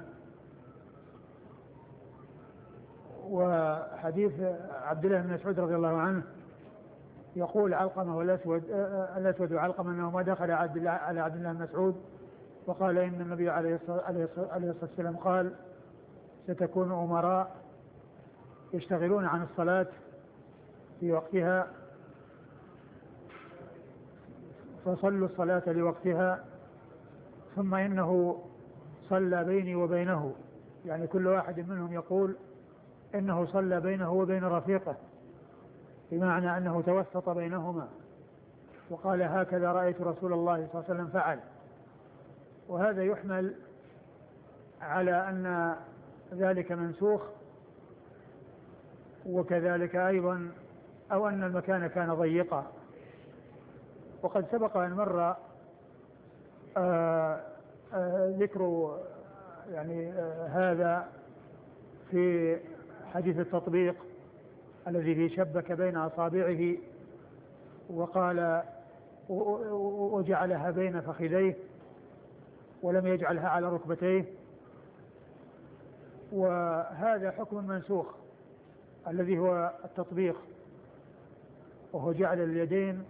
S1: وحديث عبد الله بن مسعود رضي الله عنه يقول: علقمة والأسود الأسود وعلقمة أنهما دخل على عبد الله بن مسعود وقال: إن النبي عليه الصلاة والسلام قال: ستكون أمراء يشتغلون عن الصلاة في وقتها فصلوا الصلاة لوقتها. ثم إنه صلى بيني وبينه، يعني كل واحد منهم يقول إنه صلى بينه وبين رفيقه، بمعنى أنه توسط بينهما. وقال هكذا رأيت رسول الله صلى الله عليه وسلم فعل. وهذا يحمل على أن ذلك منسوخ، وكذلك أيضا أو أن المكان كان ضيقا. وقد سبق أن مر آآ آآ ذكر يعني هذا في حديث التطبيق الذي فيه شبك بين أصابعه وقال وجعلها بين فخذيه ولم يجعلها على ركبتيه. وهذا حكم منسوخ الذي هو التطبيق، وهو جعل اليدين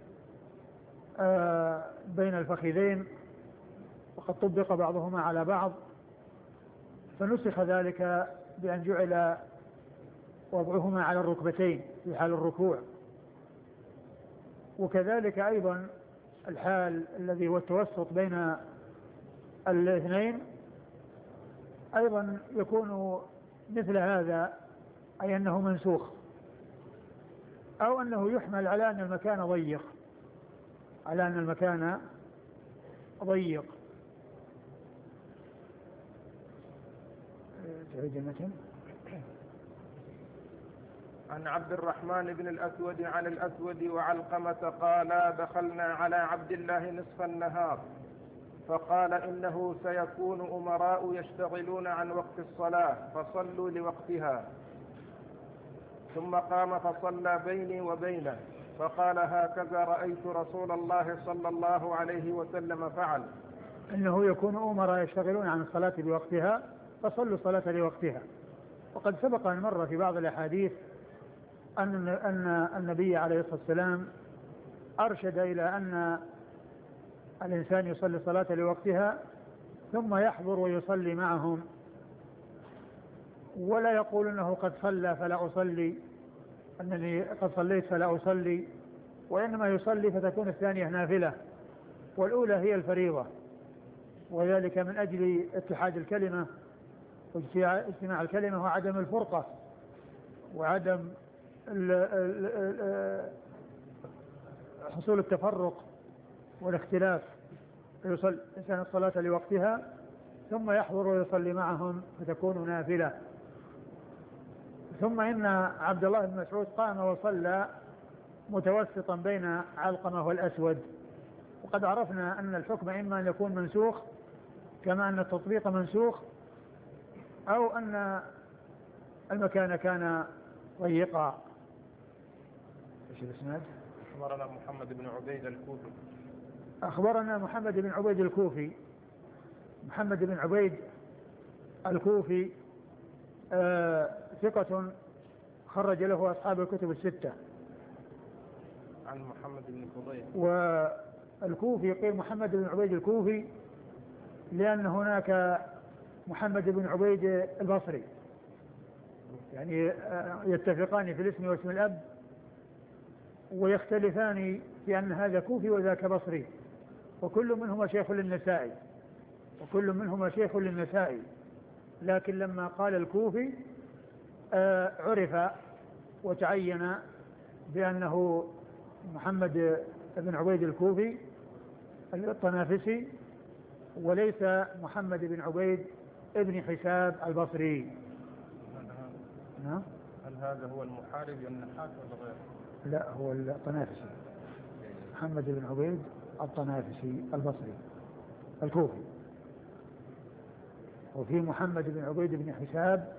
S1: بين الفخذين، وقد طبق بعضهما على بعض، فنسخ ذلك بأن جعل وضعهما على الركبتين في حال الركوع. وكذلك أيضا الحال الذي هو التوسط بين الاثنين أيضا يكون مثل هذا، أي أنه منسوخ، أو أنه يحمل على أن المكان ضيق، على أن المكان ضيق. تعيد المتن.
S2: عن عبد الرحمن بن الأسود عن الأسود وعلقمة قالا دخلنا على عبد الله نصف النهار فقال إنه سيكون أمراء يشتغلون عن وقت الصلاة فصلوا لوقتها. ثم قام فصلى بيني وبينه فقال هكذا رأيت رسول الله صلى الله عليه وسلم فعل.
S1: إنه يكون أمراء يشتغلون عن الصلاة بوقتها فصلوا الصلاة لوقتها. وقد سبق أن مر في بعض الأحاديث أن أن النبي عليه الصلاة والسلام أرشد إلى أن الإنسان يصلي الصلاة لوقتها ثم يحضر ويصلي معهم، ولا يقول أنه قد صلى فلا أصلي، أنني قد صليت فلا أصلي، وإنما يصلي فتكون الثانية نافلة والأولى هي الفريضة. وذلك من أجل اتحاد الكلمة واجتماع الكلمة وعدم الفرقة وعدم ال ال ال حصول التفرق والاختلاف. يصلي الإنسان الصلاة لوقتها ثم يحضر ويصلي معهم فتكون نافلة. ثم إن عبد الله بن مسعود قام وصلى متوسطا بين علقمة والأسود. وقد عرفنا أن الحكم إما أن يكون منسوخ كما أن التطبيق منسوخ، أو أن المكان كان ضيقا. ايش الاسناد؟
S2: أخبرنا محمد بن عبيد الكوفي.
S1: أخبرنا محمد بن عبيد الكوفي. محمد بن عبيد الكوفي آه ثقة خرج له أصحاب الكتب الستة.
S2: عن محمد بن فضيل.
S1: والكوفي قيل محمد بن عبيد الكوفي لأن هناك محمد بن عبيد البصري، يعني يتفقان في الاسم واسم الأب ويختلفان في أن هذا كوفي وذاك بصري، وكل منهما شيخ للنسائي وكل منهما شيخ للنسائي لكن لما قال الكوفي عرف وتعين بأنه محمد بن عبيد الكوفي الطنافسي وليس محمد بن عبيد ابن حساب البصري.
S2: نعم. هل هذا هو المحارب النحاس ولا غيره؟
S1: لا، هو الطنافسي محمد بن عبيد الطنافسي البصري الكوفي. وفي محمد بن عبيد بن حساب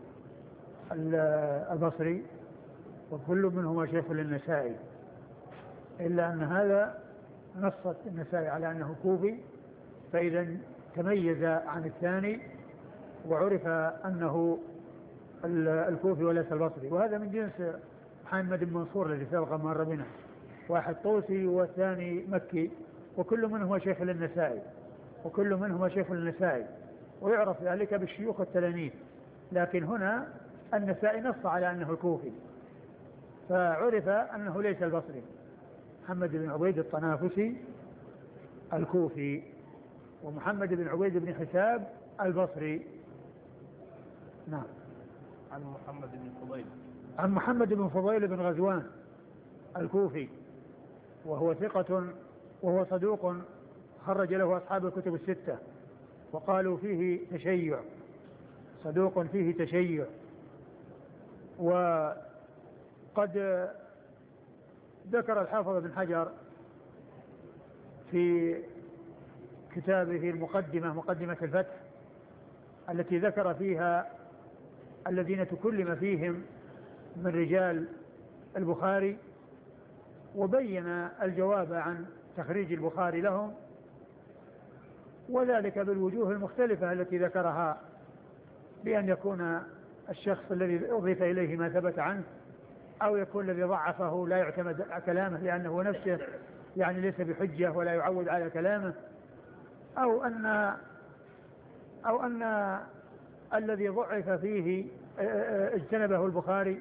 S1: البصري وكل منهما شيخ للنسائي، إلا أن هذا نصت النسائي على أنه كوفي، فإذا تميز عن الثاني وعرف أنه الكوفي وليس البصري. وهذا من جنس محمد بن منصور الذي سبق مر بنا، واحد طوسي والثاني مكي، وكل منهما شيخ للنسائي وكل منهما شيخ للنسائي ويعرف ذلك بالشيوخ التلاميذ. لكن هنا النسائي نص على أنه الكوفي فعرف أنه ليس البصري، محمد بن عبيد الطنافسي الكوفي، ومحمد بن عبيد بن حساب البصري. نعم.
S2: عن محمد بن فضيل.
S1: عن محمد بن فضيل بن غزوان الكوفي، وهو ثقة وهو صدوق خرج له أصحاب الكتب الستة، وقالوا فيه تشيع، صدوق فيه تشيع. وقد ذكر الحافظ بن حجر في كتابه المقدمة، مقدمة الفتح، التي ذكر فيها الذين تكلم فيهم من رجال البخاري، وبين الجواب عن تخريج البخاري لهم، وذلك بالوجوه المختلفة التي ذكرها، بأن يكون الشخص الذي أضيف إليه ما ثبت عنه، أو يكون الذي ضعفه لا يعتمد على كلامه لأنه نفسه يعني ليس بحجة ولا يعود على كلامه، أو أن أو أن الذي ضعف فيه اجتنبه البخاري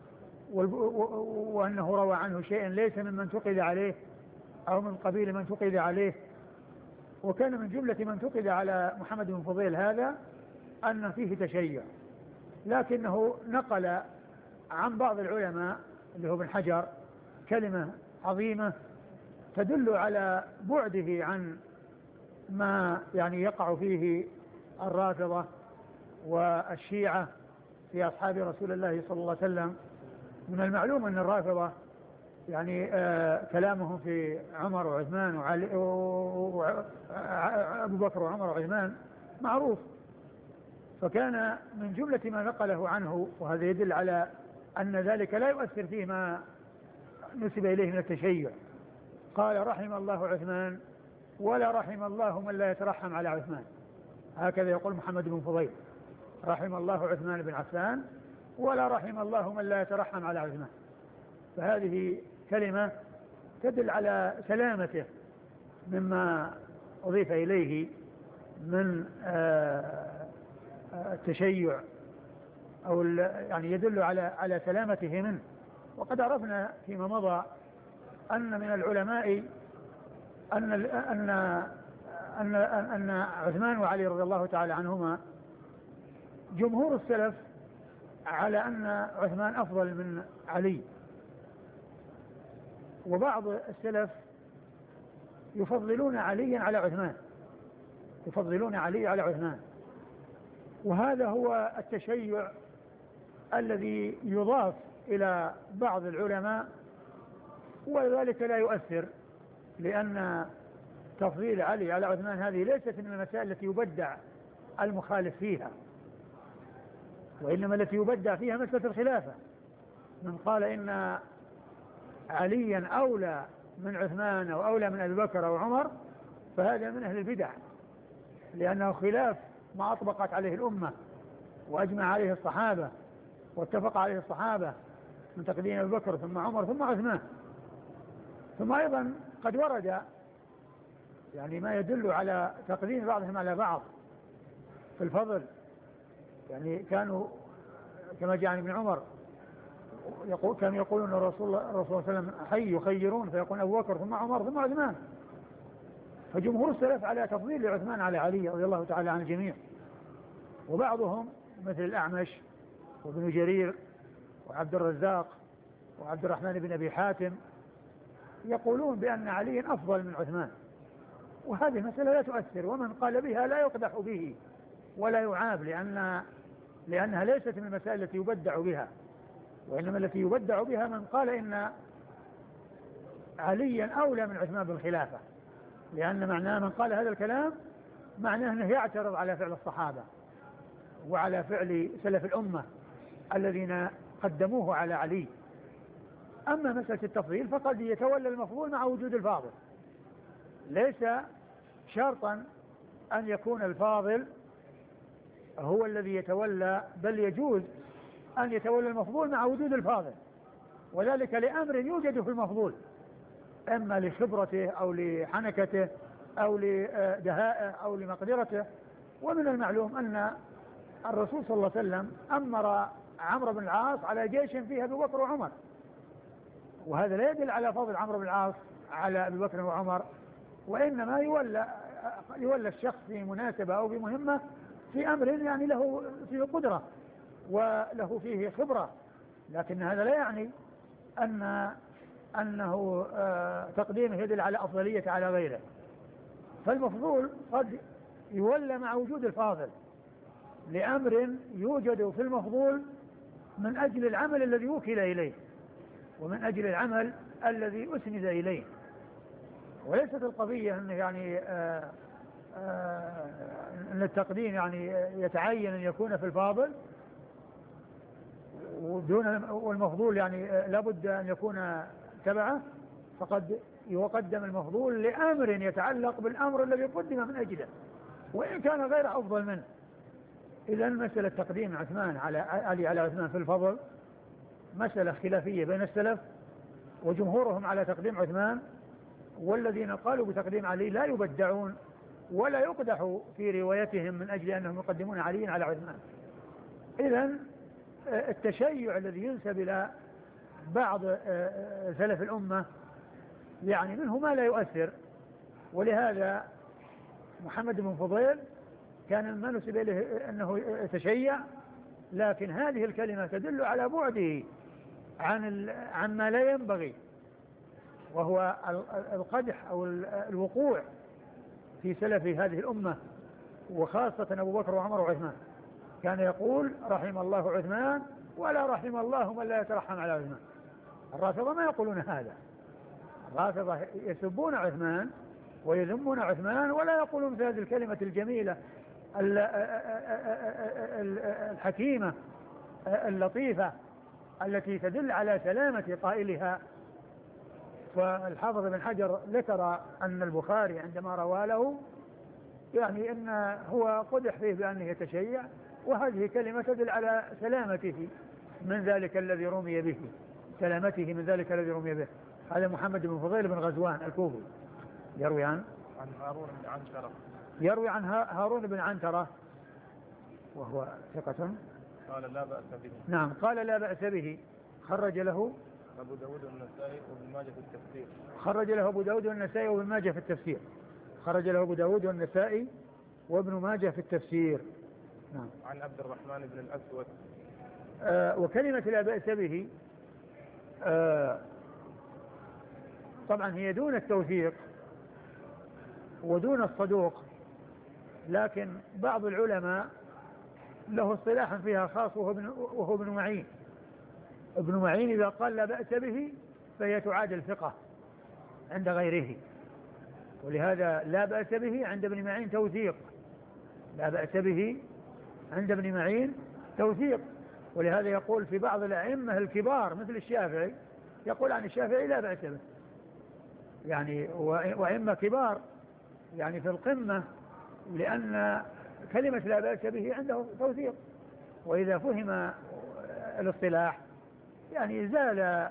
S1: وأنه روى عنه شيئا ليس ممن تقد عليه أو من قبيل من تقد عليه. وكان من جملة من تقد على محمد بن فضيل هذا أن فيه تشيع، لكنه نقل عن بعض العلماء اللي هو ابن حجر كلمة عظيمة تدل على بعده عن ما يعني يقع فيه الرافضة والشيعة في أصحاب رسول الله صلى الله عليه وسلم. من المعلوم أن الرافضة يعني آه كلامهم في عمر وعثمان وعلي وأبو بكر وعمر وعثمان معروف، فكان من جملة ما نقله عنه، وهذا يدل على أن ذلك لا يؤثر فيه ما نسب إليه من التشيع. قال رحم الله عثمان ولا رحم الله من لا يترحم على عثمان، هكذا يقول محمد بن فضيل، رحم الله عثمان بن عفان ولا رحم الله من لا يترحم على عثمان. فهذه كلمة تدل على سلامته مما أضيف إليه من التشيع، أو يعني يدل على على سلامته منه. وقد عرفنا فيما مضى أن من العلماء أن أن أن أن عثمان وعلي رضي الله تعالى عنهما جمهور السلف على أن عثمان أفضل من علي، وبعض السلف يفضلون عليا على عثمان، يفضلون علي على عثمان. وهذا هو التشيع الذي يضاف إلى بعض العلماء، وذلك لا يؤثر، لأن تفضيل علي على عثمان هذه ليست من المسائل التي يبدع المخالف فيها، وإنما التي يبدع فيها مسألة الخلافة. من قال إن عليا أولى من عثمان أو أولى من أبي بكر أو عمر فهذا من أهل البدع، لأنه خلاف ما أطبقت عليه الأمة وأجمع عليه الصحابة واتفق عليه الصحابة من تقديم أبي بكر ثم عمر ثم عثمان. ثم أيضا قد ورد يعني ما يدل على تقديم بعضهم على بعض في الفضل، يعني كانوا كما جاء عن ابن عمر يقول كانوا يقولون الرسول الله صلى الله عليه وسلم حي يخيرون فيقول أبو بكر ثم عمر ثم عثمان. فجمهور السلف على تفضيل عثمان على علي رضي الله تعالى عن الجميع، وبعضهم مثل الأعمش وابن جرير وعبد الرزاق وعبد الرحمن بن أبي حاتم يقولون بأن علي أفضل من عثمان. وهذه المسألة لا تؤثر، ومن قال بها لا يقدح به ولا يعاب، لأن لأنها ليست من المسائل التي يبدع بها، وإنما التي يبدع بها من قال إن عليا أولى من عثمان بالخلافة، لأن معناه من قال هذا الكلام معناه أنه يعترض على فعل الصحابة وعلى فعل سلف الأمة الذين قدموه على علي. أما مسألة التفضيل فقد يتولى المفضول مع وجود الفاضل، ليس شرطا أن يكون الفاضل هو الذي يتولى، بل يجوز أن يتولى المفضول مع وجود الفاضل، وذلك لأمر يوجد في المفضول، إما لخبرته أو لحنكته أو لدهائه أو لمقدرته. ومن المعلوم أن الرسول صلى الله عليه وسلم أمر عمرو بن العاص على جيش فيه أبي بكر وعمر، وهذا لا يدل على فضل عمرو بن العاص على أبي بكر وعمر، وإنما يولى يولى الشخص في مناسبة أو بمهمة في أمر يعني له فيه قدرة وله فيه خبرة، لكن هذا لا يعني أن أنه آه تقديمه يدل على أفضلية على غيره، فالمفضول قد يولى مع وجود الفاضل لأمر يوجد في المفضول من أجل العمل الذي وكل إليه ومن أجل العمل الذي أسند إليه، وليست القضية أنه يعني آآ آآ أن التقديم يعني يتعين أن يكون في الفاضل ودون والمفضول يعني لابد أن يكون تبعه، فقد يقدم المفضول لأمر يتعلق بالأمر الذي قدم من أجله وإن كان غير أفضل منه. إذا مسألة تقديم عثمان على علي على عثمان في الفضل مسألة خلافية بين السلف، وجمهورهم على تقديم عثمان، والذين قالوا بتقديم علي لا يبدعون ولا يقدح في روايتهم من أجل أنهم يقدمون علي على عثمان. إذا التشيع الذي ينسب إلى بعض سلف الأمة يعني منه ما لا يؤثر، ولهذا محمد بن فضيل كان ما نسب إليه أنه تشيع، لكن هذه الكلمة تدل على بعده عن عن ما لا ينبغي، وهو القدح أو الوقوع في سلف هذه الأمة وخاصة أبو بكر وعمر وعثمان. كان يقول رحم الله عثمان ولا رحم الله من لا يترحم على عثمان. الرافضة ما يقولون هذا، الرافضة يسبون عثمان ويذمون عثمان ولا يقولون في هذه الكلمة الجميلة الحكيمة اللطيفة التي تدل على سلامة قائلها. فالحافظ بن حجر ذكر أن البخاري عندما روى له يعني أن هو قدح فيه بأنه يتشيع، وهذه كلمة تدل على سلامته من ذلك الذي رمي به، سلامته من ذلك الذي رمي به. هذا محمد بن فضيل بن غزوان الكوفي يروي عن
S2: عن هارون بن عنترة
S1: يروي عن هارون بن عنترة وهو ثقة.
S2: قال لا بأس به.
S1: نعم قال لا بأس به. خرج له
S2: أبو داود والنسائي وابن ماجه في التفسير.
S1: خرج له أبو داود والنسائي وابن ماجه في التفسير. خرج له أبو داود والنسائي وابن ماجه في التفسير. نعم.
S2: عن عبد الرحمن بن الأسود.
S1: آه وكلمة لا بأس به آه طبعا هي دون التوثيق ودون الصدوق، لكن بعض العلماء له اصطلاح فيها خاص وهو ابن, وهو ابن معين. ابن معين إذا قال لا بأس به فهي تعادل ثقة عند غيره، ولهذا لا بأس به عند ابن معين توثيق، لا بأس به عند ابن معين توثيق. ولهذا يقول في بعض الأئمة الكبار مثل الشافعي يقول عن الشافعي لا بأس به، يعني وأئمة كبار يعني في القمة، لأن كلمة لا بأس به عنده توثيق. وإذا فهم الاصطلاح يعني زال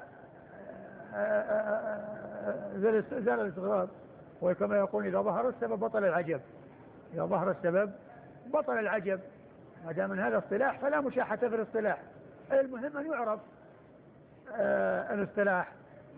S1: زال, زال الاستغراب، وكما يقول إذا ظهر السبب بطل العجب، إذا ظهر السبب بطل العجب. ما دام من هذا اصطلاح فلا مشاحة في الاصطلاح، المهم أن يعرف آه الاصطلاح.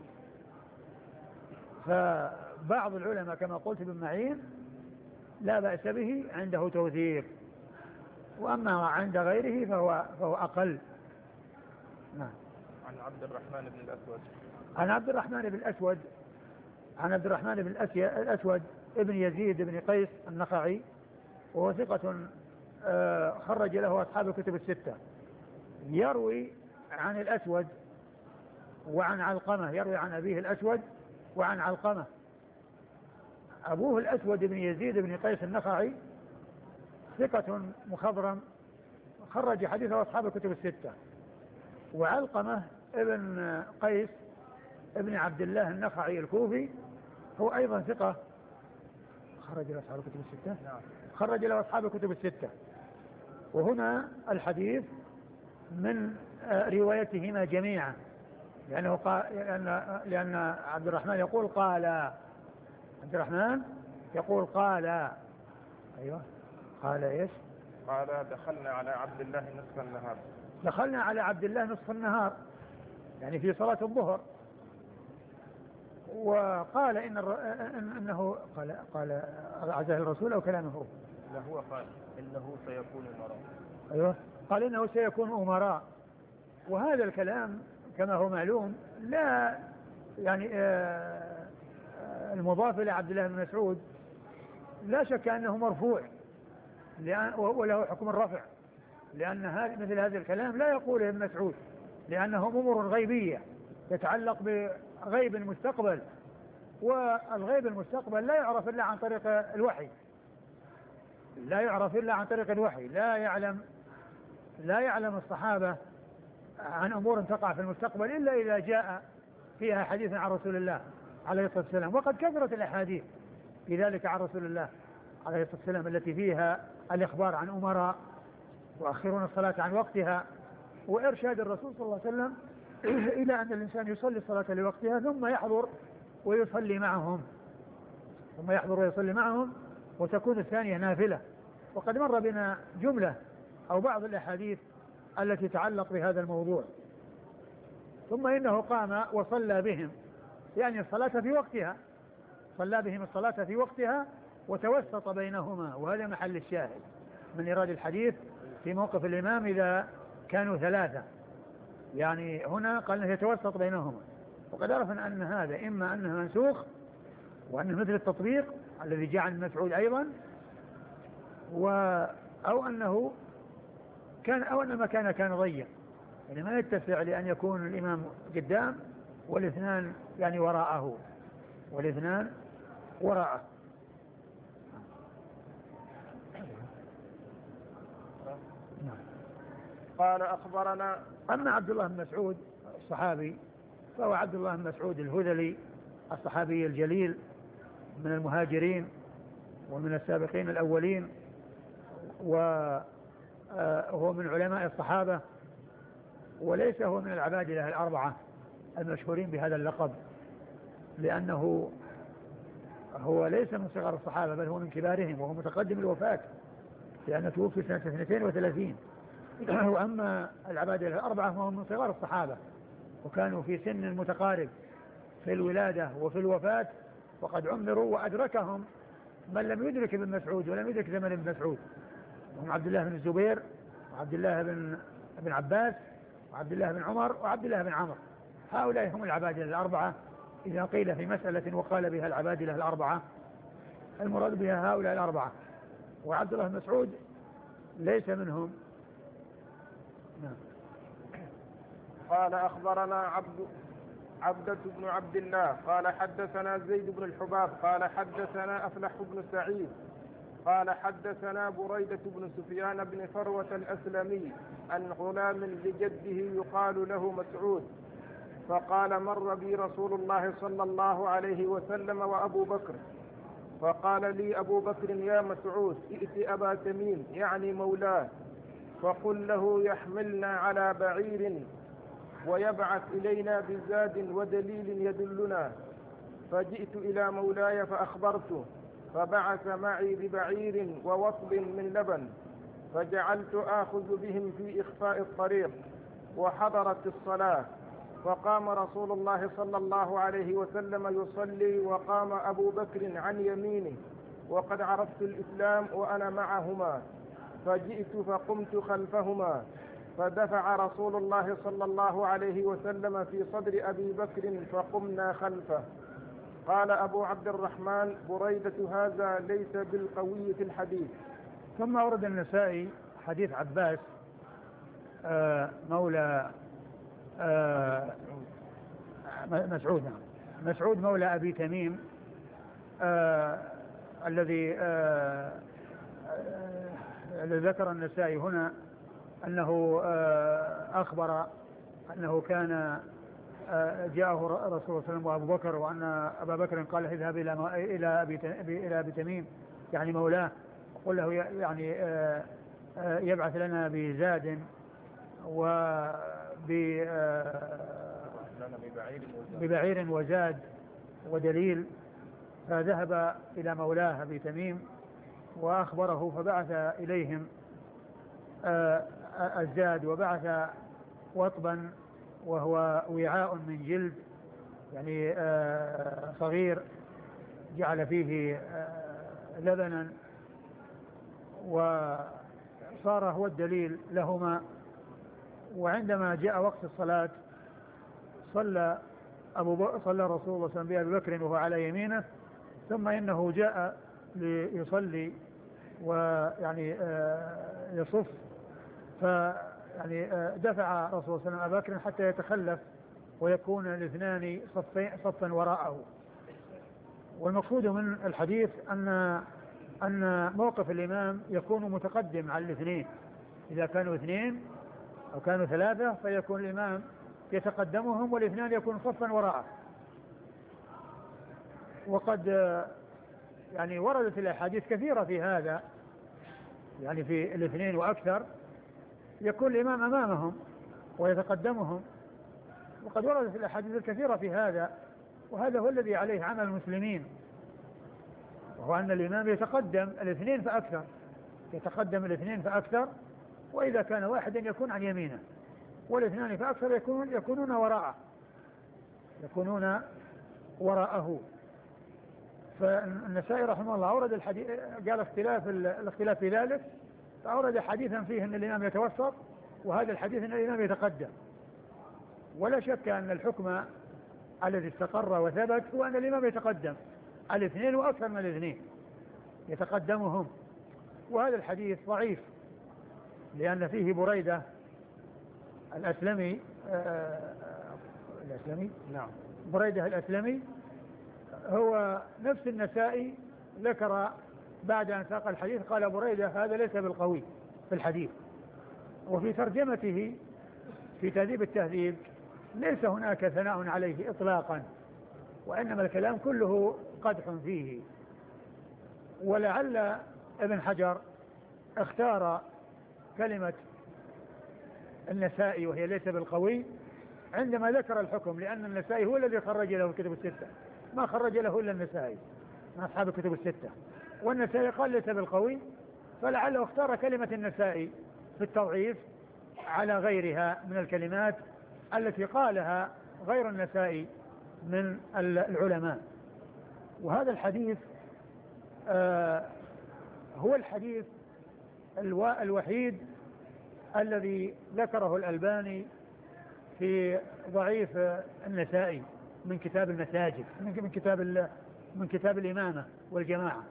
S1: فبعض العلماء كما قلت ابن معين لا بأس به عنده توثيق، وأما عند غيره فهو, فهو أقل. نعم.
S2: عن عبد الرحمن بن الأسود.
S1: عن عبد الرحمن بن الأسود عن عبد الرحمن بن الأسود ابن يزيد بن قيس النخعي، وهو ثقة خرج له أصحاب الكتب الستة. يروي عن الأسود وعن علقمة، يروي عن أبيه الأسود وعن علقمة. أبوه الأسود بن يزيد بن قيس النخعي ثقة مخضرم خرج حديثه أصحاب الكتب الستة. وعلقمة ابن قيس ابن عبد الله النخعي الكوفي هو أيضا ثقة خرج له أصحاب الكتب الستة. خرج له أصحاب الكتب الستة. وهنا الحديث من روايتهما جميعا، لأنه قال لأن, لأن عبد الرحمن يقول قال عبد الرحمن يقول قال أيوة قال إيش؟
S2: قال دخلنا على عبد الله نصف النهار.
S1: دخلنا على عبد الله نصف النهار يعني في صلاة الظهر. وقال إن إنه قال قال عزاه الرسول أو كلامه؟
S2: لا هو قال إنه سيكون أمراء.
S1: أيوة قال إنه سيكون أمراء. وهذا الكلام كما هو معلوم لا يعني المضاف إلى عبد الله بن مسعود لا شك أنه مرفوع وله حكم الرفع، لأن هذا مثل هذا الكلام لا يقوله ابن مسعود، لأنه أمور غيبية تتعلق بغيب المستقبل، والغيب المستقبل لا يعرف إلا عن طريق الوحي، لا يعرف إلا عن طريق الوحي. لا يعلم لا يعلم الصحابة عن أمور تقع في المستقبل إلا إذا جاء فيها حديث عن رسول الله عليه الصلاة والسلام، وقد كثرت الأحاديث في ذلك عن رسول الله عليه الصلاة والسلام التي فيها الإخبار عن أمراء وأخرون الصلاة عن وقتها، وإرشاد الرسول صلى الله عليه وسلم إلى أن الإنسان يصلي الصلاة لوقتها ثم يحضر ويصلي معهم ثم يحضر ويصلي معهم وتكون الثانية نافلة. وقد مر بنا جملة أو بعض الأحاديث التي تتعلق بهذا الموضوع. ثم إنه قام وصلى بهم، يعني الصلاة في وقتها، صلى بهم الصلاة في وقتها وتوسط بينهما، وهذا محل الشاهد من إيراد الحديث في موقف الإمام إذا كانوا ثلاثة، يعني هنا قال أنه يتوسط بينهما. وقد عرفنا أن هذا إما أنه منسوخ وأنه مثل التطبيق الذي جاء عن مسعود أيضا، و أو أنه كان أو أن المكان كان ضيق، يعني ما يتسع لأن يكون الإمام قدام والاثنان يعني وراءه والاثنان وراءه.
S2: قال أخبرنا.
S1: أما عبد الله بن مسعود الصحابي فهو عبد الله بن مسعود الهذلي الصحابي الجليل من المهاجرين ومن السابقين الأولين، وهو من علماء الصحابة، وليس هو من العبادلة الأربعة المشهورين بهذا اللقب، لأنه هو ليس من صغار الصحابة بل هو من كبارهم، وهو متقدم الوفاة لأنه توفي سنة اثنتين وثلاثين. وأما العبادلة الأربعة فهم من صغار الصحابة وكانوا في سن متقارب في الولادة وفي الوفاة، وقد عمروا وأدركهم من لم يدرك ابن مسعود ولم يدرك زمن ابن مسعود، وهم عبد الله بن الزبير وعبد الله بن ابن عباس وعبد الله بن عمر وعبد الله بن عمر. هؤلاء هم العبادلة الأربعة إذا قيل في مسألة وقال بها العبادلة الأربعة المراد بها هؤلاء الأربعة، وعبد الله بن مسعود ليس منهم. نعم.
S2: قال أخبرنا عبد عبدة بن عبد الله قال حدثنا زيد بن الحباب قال حدثنا أفلح بن سعيد قال حدثنا بريدة بن سفيان بن فروة الأسلمي عن غلام لجده يقال له مسعود، فقال مر بي رسول الله صلى الله عليه وسلم وأبو بكر، فقال لي أبو بكر يا مسعود ائت أبا تميم يعني مولاه فقل له يحملنا على بعير ويبعث إلينا بزاد ودليل يدلنا. فجئت إلى مولاي فأخبرته، فبعث معي ببعير ووصل من لبن، فجعلت آخذ بهم في إخفاء الطريق، وحضرت الصلاة، فقام رسول الله صلى الله عليه وسلم يصلي، وقام أبو بكر عن يمينه وقد عرفت الإسلام وأنا معهما، فجئت فقمت خلفهما، فدفع رسول الله صلى الله عليه وسلم في صدر أبي بكر فقمنا خلفه. قال أبو عبد الرحمن بريدة هذا ليس بالقوي في الحديث.
S1: ثم أورد النسائي حديث عباس آه مولى آه مسعود مسعود مولى أبي تميم آه الذي آه الذي ذكر النسائي هنا أنه آه أخبر أنه كان جاءه رسول الله صلى الله عليه وسلم وأبو بكر، وأن أبا بكر قال اذهب إلى إلى إلى أبي تميم يعني مولاه، وقل له يعني يبعث لنا بزاد وببعير وزاد ودليل. فذهب إلى مولاه أبي تميم وأخبره، فبعث إليهم الزاد، وبعث وطبا وهو وعاء من جلد يعني آه صغير جعل فيه آه لبنا، وصار هو الدليل لهما. وعندما جاء وقت الصلاة صلى أبو بكر صلى رسول الله صلى الله عليه وسلم بأبي بكر وهو على يمينه، ثم إنه جاء ليصلي ويعني يصف، فيعني دفع رسول الله صلى الله عليه وسلم أبا بكر حتى يتخلف ويكون الاثنان صفا وراءه. والمقصود من الحديث أن أن موقف الإمام يكون متقدم على الاثنين، إذا كانوا اثنين أو كانوا ثلاثة فيكون الإمام يتقدمهم والاثنان يكون صفا وراءه. وقد يعني وردت الأحاديث كثيرة في هذا، يعني في الاثنين وأكثر يكون الإمام أمامهم ويتقدمهم، وقد وردت الأحاديث الكثيرة في هذا، وهذا هو الذي عليه عمل المسلمين، وهو أن الإمام يتقدم الاثنين فأكثر، يتقدم الاثنين فأكثر، وإذا كان واحدا يكون عن يمينه، والاثنان فأكثر يكونون يكونون وراءه يكونون وراءه. فالنسائي رحمه الله أورد الحديث، قال اختلاف الاختلاف في ذلك، فأورد حديثا فيه أن الإمام يتوسط، وهذا الحديث أن الإمام يتقدم. ولا شك أن الحكم الذي استقر وثبت هو أن الإمام يتقدم الاثنين وأكثر من الاثنين يتقدمهم. وهذا الحديث ضعيف لأن فيه بريدة الأسلمي آه الأسلمي نعم بريدة الأسلمي، هو نفس النسائي ذكر بعد أن ساق الحديث قال بريدة هذا ليس بالقوي في الحديث. وفي ترجمته في تهذيب التهذيب ليس هناك ثناء عليه إطلاقا، وإنما الكلام كله قدح فيه. ولعل ابن حجر اختار كلمة النسائي وهي ليس بالقوي عندما ذكر الحكم، لأن النسائي هو الذي خرج له الكتب الستة، ما خرج له إلا النسائي من أصحاب الكتب الستة، والنسائي قال ليس بالقوي، فلعله اختار كلمة النسائي في التضعيف على غيرها من الكلمات التي قالها غير النسائي من العلماء. وهذا الحديث آه هو الحديث الوحيد الذي ذكره الألباني في ضعيف النسائي من كتاب المساجد، من كتاب من كتاب الإمامة والجماعة.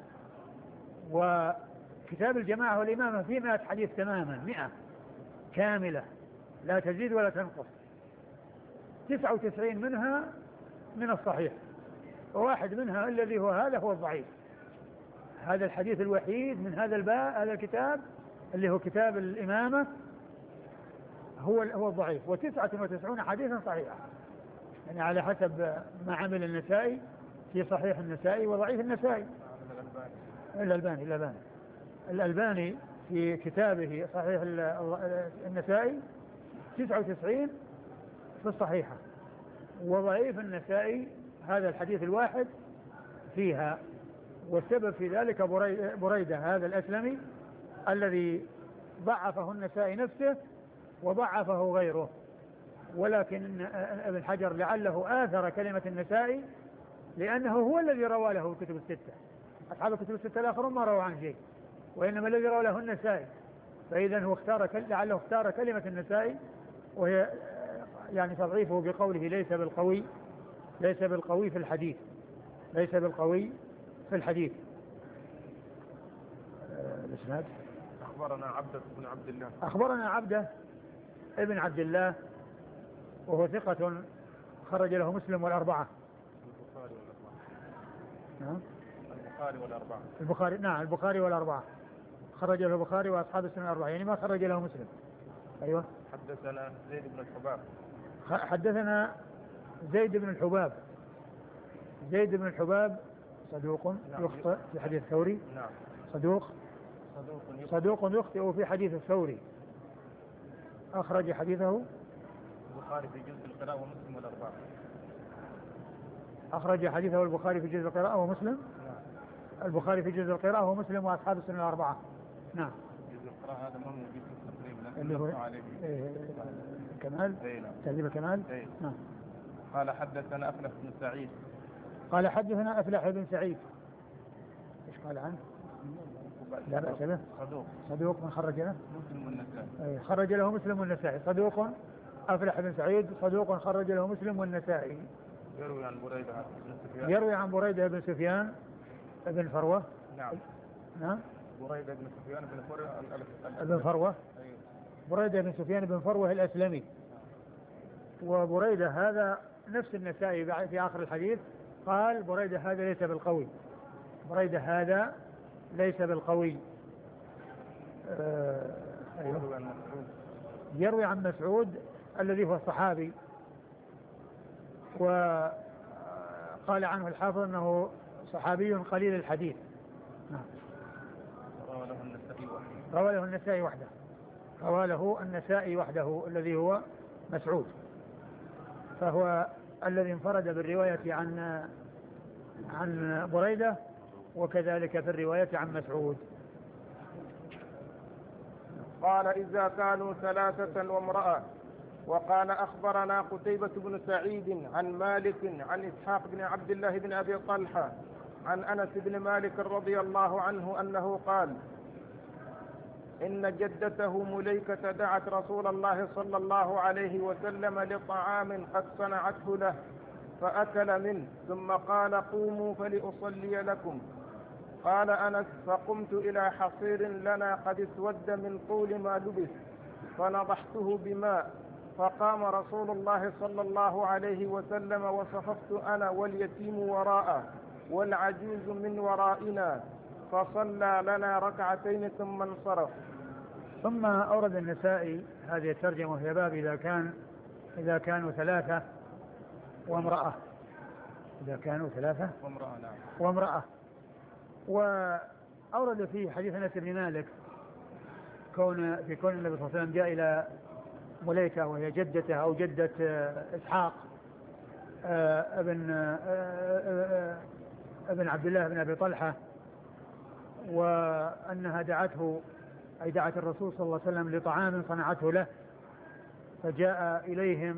S1: وكتاب الجماعة والإمامة فيه مئة حديث تماما، مئة كاملة لا تزيد ولا تنقص، تسعة وتسعين منها من الصحيح، وواحد منها الذي هو هذا هو الضعيف. هذا الحديث الوحيد من هذا الباب، هذا الكتاب اللي هو كتاب الإمامة، هو هو الضعيف، وتسعة وتسعون حديثا صحيحا، يعني على حسب ما عمل النسائي في صحيح النسائي وضعيف النسائي. الألباني الألباني الألباني في كتابه صحيح النسائي تسعة وتسعين في الصحيحة، وضعيف النسائي هذا الحديث الواحد فيها. والسبب في ذلك بريدة هذا الأسلمي الذي ضعفه النسائي نفسه وضعفه غيره، ولكن ابن حجر لعله آثر كلمة النسائي لأنه هو الذي روى له الكتب الستة، أصحاب الكتب الستة الآخرون ما روى عن شيء، وإنما الذي روى له النسائي، فإذا هو اختار لعله اختار كلمة النسائي، وهي يعني تضعيفه بقوله ليس بالقوي، ليس بالقوي في الحديث، ليس بالقوي في الحديث. الإسناد
S2: أخبرنا عبدة بن عبد الله
S1: أخبرنا عبدة ابن عبد الله وهو ثقة خرج له مسلم والأربعة.
S2: البخاري والأربعة
S1: نعم
S2: البخاري والأربعة
S1: البخاري نعم البخاري والأربعة خرج له البخاري وأصحاب السنن الأربعة، يعني ما خرج له مسلم. أيوة.
S2: حدثنا زيد بن الحباب
S1: حدثنا زيد بن الحباب زيد بن الحباب صدوق نعم. يخطئ في حديث الثوري.
S2: نعم.
S1: صدوق
S2: صدوق يخطئ.
S1: صدوق يخطئ في حديث الثوري. أخرج حديثه
S2: البخاري في جزء القراءة ومسلم والأربعة.
S1: أخرج حديثه البخاري في جزء القراءة ومسلم.
S2: نعم.
S1: البخاري في جزء القراءة ومسلم وأصحاب السنن الأربعة. نعم.
S2: جزء القراءة هذا ما موجود في التقريب
S1: اللي هو إيه كمال تهذيب الكمال.
S2: إيه.
S1: نعم.
S2: قال حدثنا أفلح بن سعيد
S1: قال حدثنا أفلح بن سعيد. إيش قال عنه؟ لا بأس به.
S2: صدوق
S1: صدوق من خرج له
S2: مسلم والنسائي.
S1: خرج له مسلم والنسائي. صدوق أفلح بن سعيد صدوق خرج له مسلم والنسائي.
S2: يروي عن بريدة بن سفيان.
S1: يروي عن بريدة بن سفيان بن فروة.
S2: نعم.
S1: نعم.
S2: بريدة بن سفيان بن فروة.
S1: بن فروة.
S2: أيوه.
S1: بريدة بن سفيان بن فروة الأسلمي. وبريدة هذا نفس النسائي في آخر الحديث قال بريدة هذا ليس بالقوي. بريدة هذا ليس بالقوي. آه أيوه. يروي عن مسعود الذي هو الصحابي، وقال عنه الحافظ أنه صحابي قليل الحديث.
S2: روى له النسائي وحده.
S1: روى له النسائي وحده. روى له النسائي وحده الذي هو مسعود، فهو الذي انفرد بالرواية عن عن بريدة، وكذلك في الرواية عن مسعود.
S2: قال إذا كانوا ثلاثة وامرأة. وقال أخبرنا قتيبة بن سعيد عن مالك عن إسحاق بن عبد الله بن أبي طلحة عن أنس بن مالك رضي الله عنه أنه قال إن جدته مليكة دعت رسول الله صلى الله عليه وسلم لطعام قد صنعته له فأكل منه ثم قال قوموا فلأصلي لكم. قال أنس فقمت إلى حصير لنا قد اسود من طول ما لبث فنضحته بماء فقام رسول الله صلى الله عليه وسلم وصففت أنا واليتيم وراءه والعجوز من ورائنا فصلى لنا ركعتين ثم انصرف.
S1: ثم أورد النسائي هذه الترجمة في باب إذا كان إذا كانوا ثلاثة وامرأة. إذا كانوا ثلاثة
S2: وامرأة. نعم.
S1: وامرأة. وأورد فيه حديث أنس بن مالك كون في كون النبي صلى الله عليه وسلم جاء إلى مليكة وهي جدته أو جدة إسحاق ابن ابن عبد الله بن أبي طلحة، وأنها دعته أي دعت الرسول صلى الله عليه وسلم لطعام صنعته له، فجاء إليهم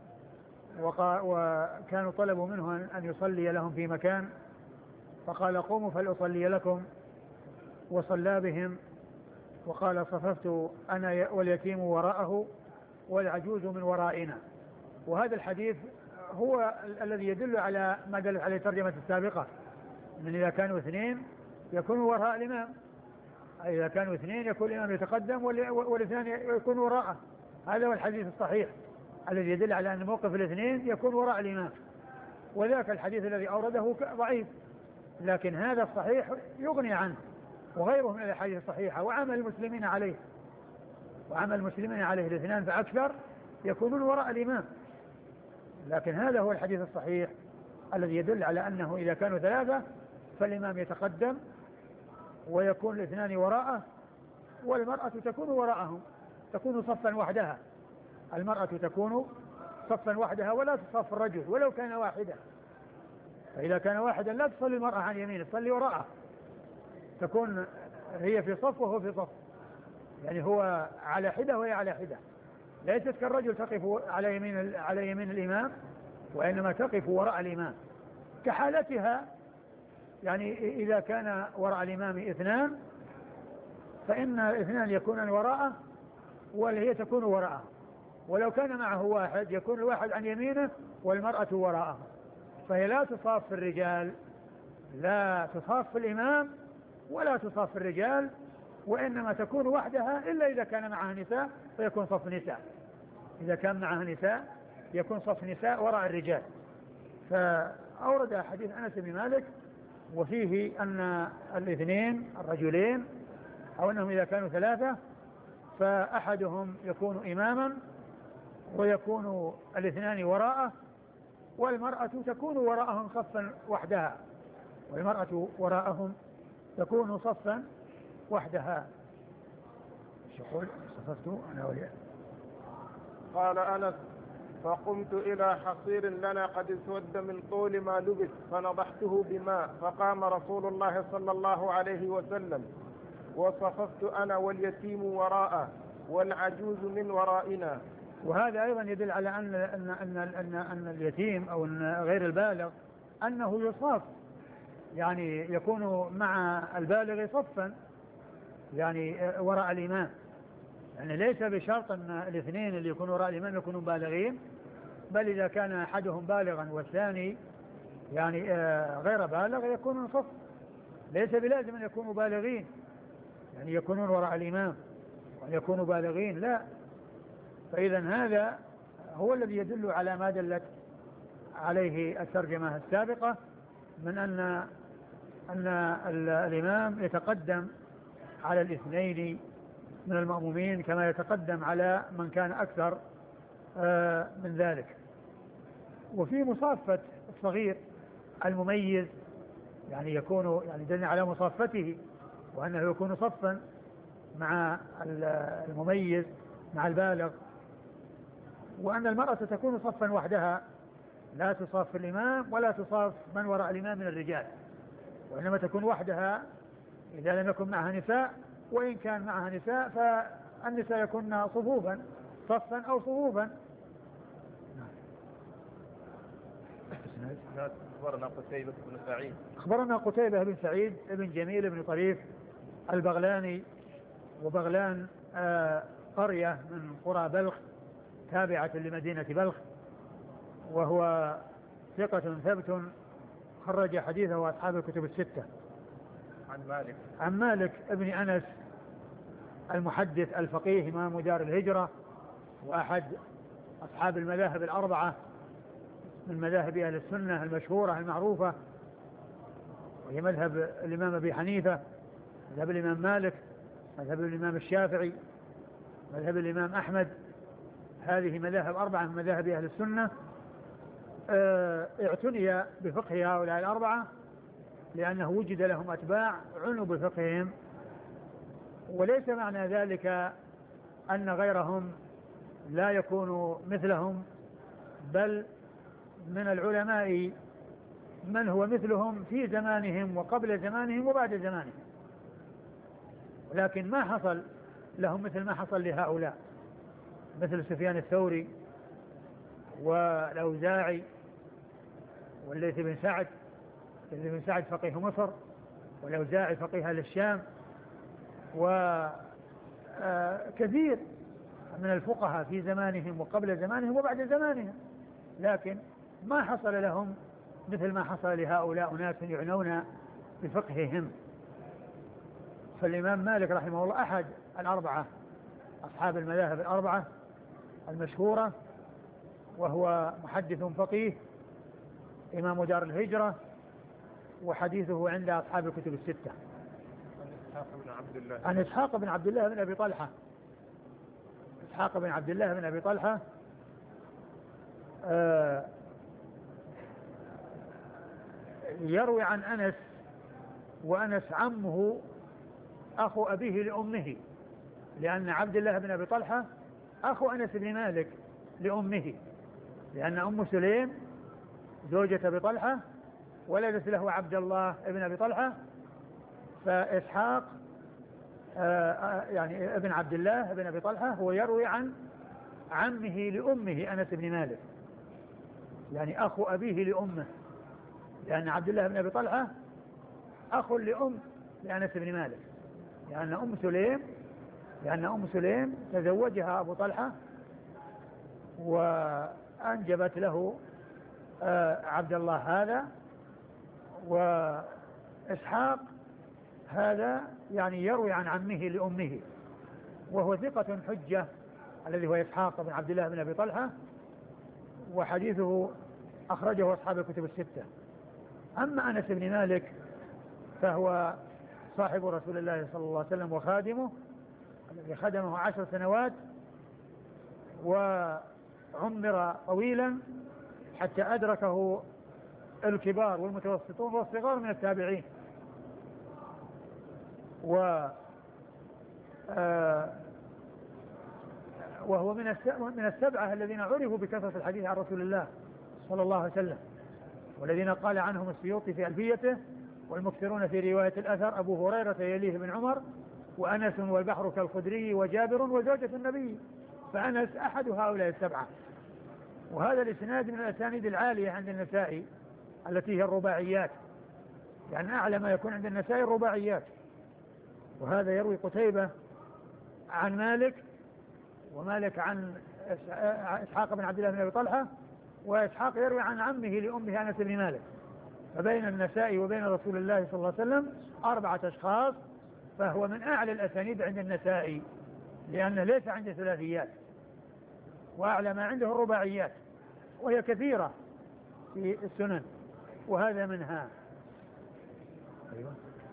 S1: وكانوا طلبوا منه أن يصلي لهم في مكان، فقال قوموا فلأصلي لكم، وصلى بهم وقال صففت أنا واليتيم وراءه والعجوز من ورائنا. وهذا الحديث هو الذي يدل على ما دلت عليه الترجمة السابقة، من إذا كانوا اثنين يكون وراء الإمام، أي إذا كانوا اثنين يكون الإمام يتقدم والاثنان يكون وراءه. هذا هو الحديث الصحيح الذي يدل على أن موقف الاثنين يكون وراء الإمام، وذاك الحديث الذي أورده ضعيف، لكن هذا الصحيح يغني عنه وغيره من الأحاديث الصحيحة، وعمل المسلمين عليه وعمل المسلمين عليه الاثنان فأكثر يكونون وراء الإمام. لكن هذا هو الحديث الصحيح الذي يدل على أنه إذا كانوا ثلاثة فالإمام يتقدم ويكون الاثنان وراءه، والمرأة تكون وراءهم، تكون صفا وحدها. المرأة تكون صفا وحدها ولا تصف الرجل ولو كان واحدا، فإذا كان واحدا لا تصلي المرأة عن يمينه، تصلي وراءه، تكون هي في صف وهو في صف، يعني هو على حدة وهي على حدة، ليست كالرجل تقف على يمين على يمين الإمام وإنما تقف وراء الإمام كحالتها. يعني إذا كان وراء الإمام اثنان فإن الاثنان يكونان وراءه وهي تكون وراءه، ولو كان معه واحد يكون الواحد عن يمينه والمرأة وراءه، فهي لا تصاف في الرجال، لا تصاف في الإمام ولا تصاف في الرجال، وإنما تكون وحدها إلا إذا كان معها نساء فيكون صف نساء، إذا كان معها نساء يكون صف نساء وراء الرجال. فأورد حديث أنس بن مالك وفيه أن الاثنين الرجلين أو أنهم إذا كانوا ثلاثة فأحدهم يكون إماما ويكون الاثنان وراءه، والمرأة تكون وراءهم صفا وحدها، والمرأة وراءهم تكون صفا وحدها. يقول صففت أنا وياه.
S2: قال أنس فقمت إلى حصير لنا قد اسود من طول ما لبث فنضحته بماء فقام رسول الله صلى الله عليه وسلم وصففت أنا واليتيم وراءه والعجوز من ورائنا.
S1: وهذا أيضا يدل على أن أن أن أن, أن اليتيم أو أن غير البالغ أنه يصاف، يعني يكون مع البالغ صفا يعني وراء الإمام، يعني ليس بشرط أن الاثنين اللي يكونوا وراء الإمام يكونوا بالغين، بل إذا كان أحدهم بالغا والثاني يعني آه غير بالغ يكونون صف، ليس بلازم أن يكونوا بالغين يعني يكونون وراء الإمام وأن يكونوا بالغين، لا. فإذا هذا هو الذي يدل على ما دلت عليه الترجمة السابقة من أن أن الإمام يتقدم على الاثنين من المأمومين كما يتقدم على من كان أكثر من ذلك. وفي مصافة الصغير المميز يعني يكون يعني دلنا على مصافته وأنه يكون صفا مع المميز مع البالغ، وأن المرأة تكون صفا وحدها لا تصاف في الإمام ولا تصاف من وراء الإمام من الرجال، وإنما تكون وحدها إذا لم يكن معها نساء، وإن كان معها نساء فالنساء يكون صفوفا صفا أو صفوفا.
S2: أخبرنا قتيبة بن سعيد
S1: أخبرنا قتيبة بن سعيد بن جميل بن طريف البغلاني، وبغلان آه قرية من قرى بلخ تابعة لمدينة بلخ، وهو ثقة ثبت خرج حديثه أصحاب الكتب الستة.
S2: عن مالك
S1: عن مالك ابن أنس المحدث الفقيه إمام دار الهجرة وأحد أصحاب المذاهب الأربعة من مذاهب أهل السنة المشهورة المعروفة، وهي مذهب الإمام أبي حنيفة، مذهب الإمام مالك، مذهب الإمام الشافعي، مذهب الإمام أحمد. هذه مذاهب أربعة من مذاهب أهل السنة. اه اعتني بفقه هؤلاء الأربعة لأنه وجد لهم أتباع عنوا بفقههم، وليس معنى ذلك أن غيرهم لا يكون مثلهم، بل من العلماء من هو مثلهم في زمانهم وقبل زمانهم وبعد زمانهم، ولكن ما حصل لهم مثل ما حصل لهؤلاء، مثل سفيان الثوري والأوزاعي والليث بن سعد. الليث بن سعد فقيه مصر، والأوزاعي فقيه أهل الشام، وكثير من الفقهاء في زمانهم وقبل زمانهم وبعد زمانهم، لكن ما حصل لهم مثل ما حصل لهؤلاء أناس يعنون بفقههم. فالإمام مالك رحمه الله أحد الأربعة أصحاب المذاهب الأربعة المشهورة، وهو محدث فقيه إمام دار الهجرة، وحديثه عند أصحاب الكتب الستة. عن إسحاق بن عبد الله بن أبي طلحة. إسحاق بن عبد الله بن أبي طلحة آه يروي عن أنس، وأنس عمه أخو أبيه لأمه، لأن عبد الله بن أبي طلحة أخو أنس بن مالك لأمه، لأن أم سليم زوجة أبي طلحة ولدت له عبد الله بن أبي طلحة، فإسحاق آه يعني ابن عبد الله بن أبي طلحة هو يروي عن عمه لأمه أنس بن مالك، يعني أخو أبيه لأمه، لأن عبد الله بن أبي طلحة أخو لأم لأنس بن مالك، لأن أم سليم لأن أم سليم تزوجها أبو طلحة وأنجبت له آه عبد الله هذا. وإسحاق هذا يعني يروي عن عمه لأمه، وهو ثقة حجة الذي هو إسحاق بن عبد الله بن أبي طلحة، وحديثه أخرجه أصحاب الكتب الستة. أما أنس بن مالك فهو صاحب رسول الله صلى الله عليه وسلم وخادمه الذي خدمه عشر سنوات، وعمر طويلا حتى أدركه الكبار والمتوسطون والصغار من التابعين. و آه وهو من من السبعة الذين عرفوا بكثرة الحديث عن رسول الله صلى الله عليه وسلم، والذين قال عنهم السيوطي في ألفيته: والمكثرون في رواية الأثر أبو هريرة يليه بن عمر، وأنس والبحر كالخدري وجابر وزوجة النبي. فأنس أحد هؤلاء السبعة. وهذا الإسناد من الأسانيد العالية عند النسائي التي هي الرباعيات، يعني أعلى ما يكون عند النسائي الرباعيات. وهذا يروي قتيبة عن مالك ومالك عن إسحاق بن عبد الله بن أبي طلحة، وإسحاق يروي عن عمه لأمه أنس بن مالك. فبين النسائي وبين رسول الله صلى الله عليه وسلم أربعة أشخاص، فهو من أعلى الأسانيد عند النسائي، لأنه ليس عنده ثلاثيات، وأعلى ما عنده الرباعيات، وهي كثيرة في السنن، وهذا منها. أيوة.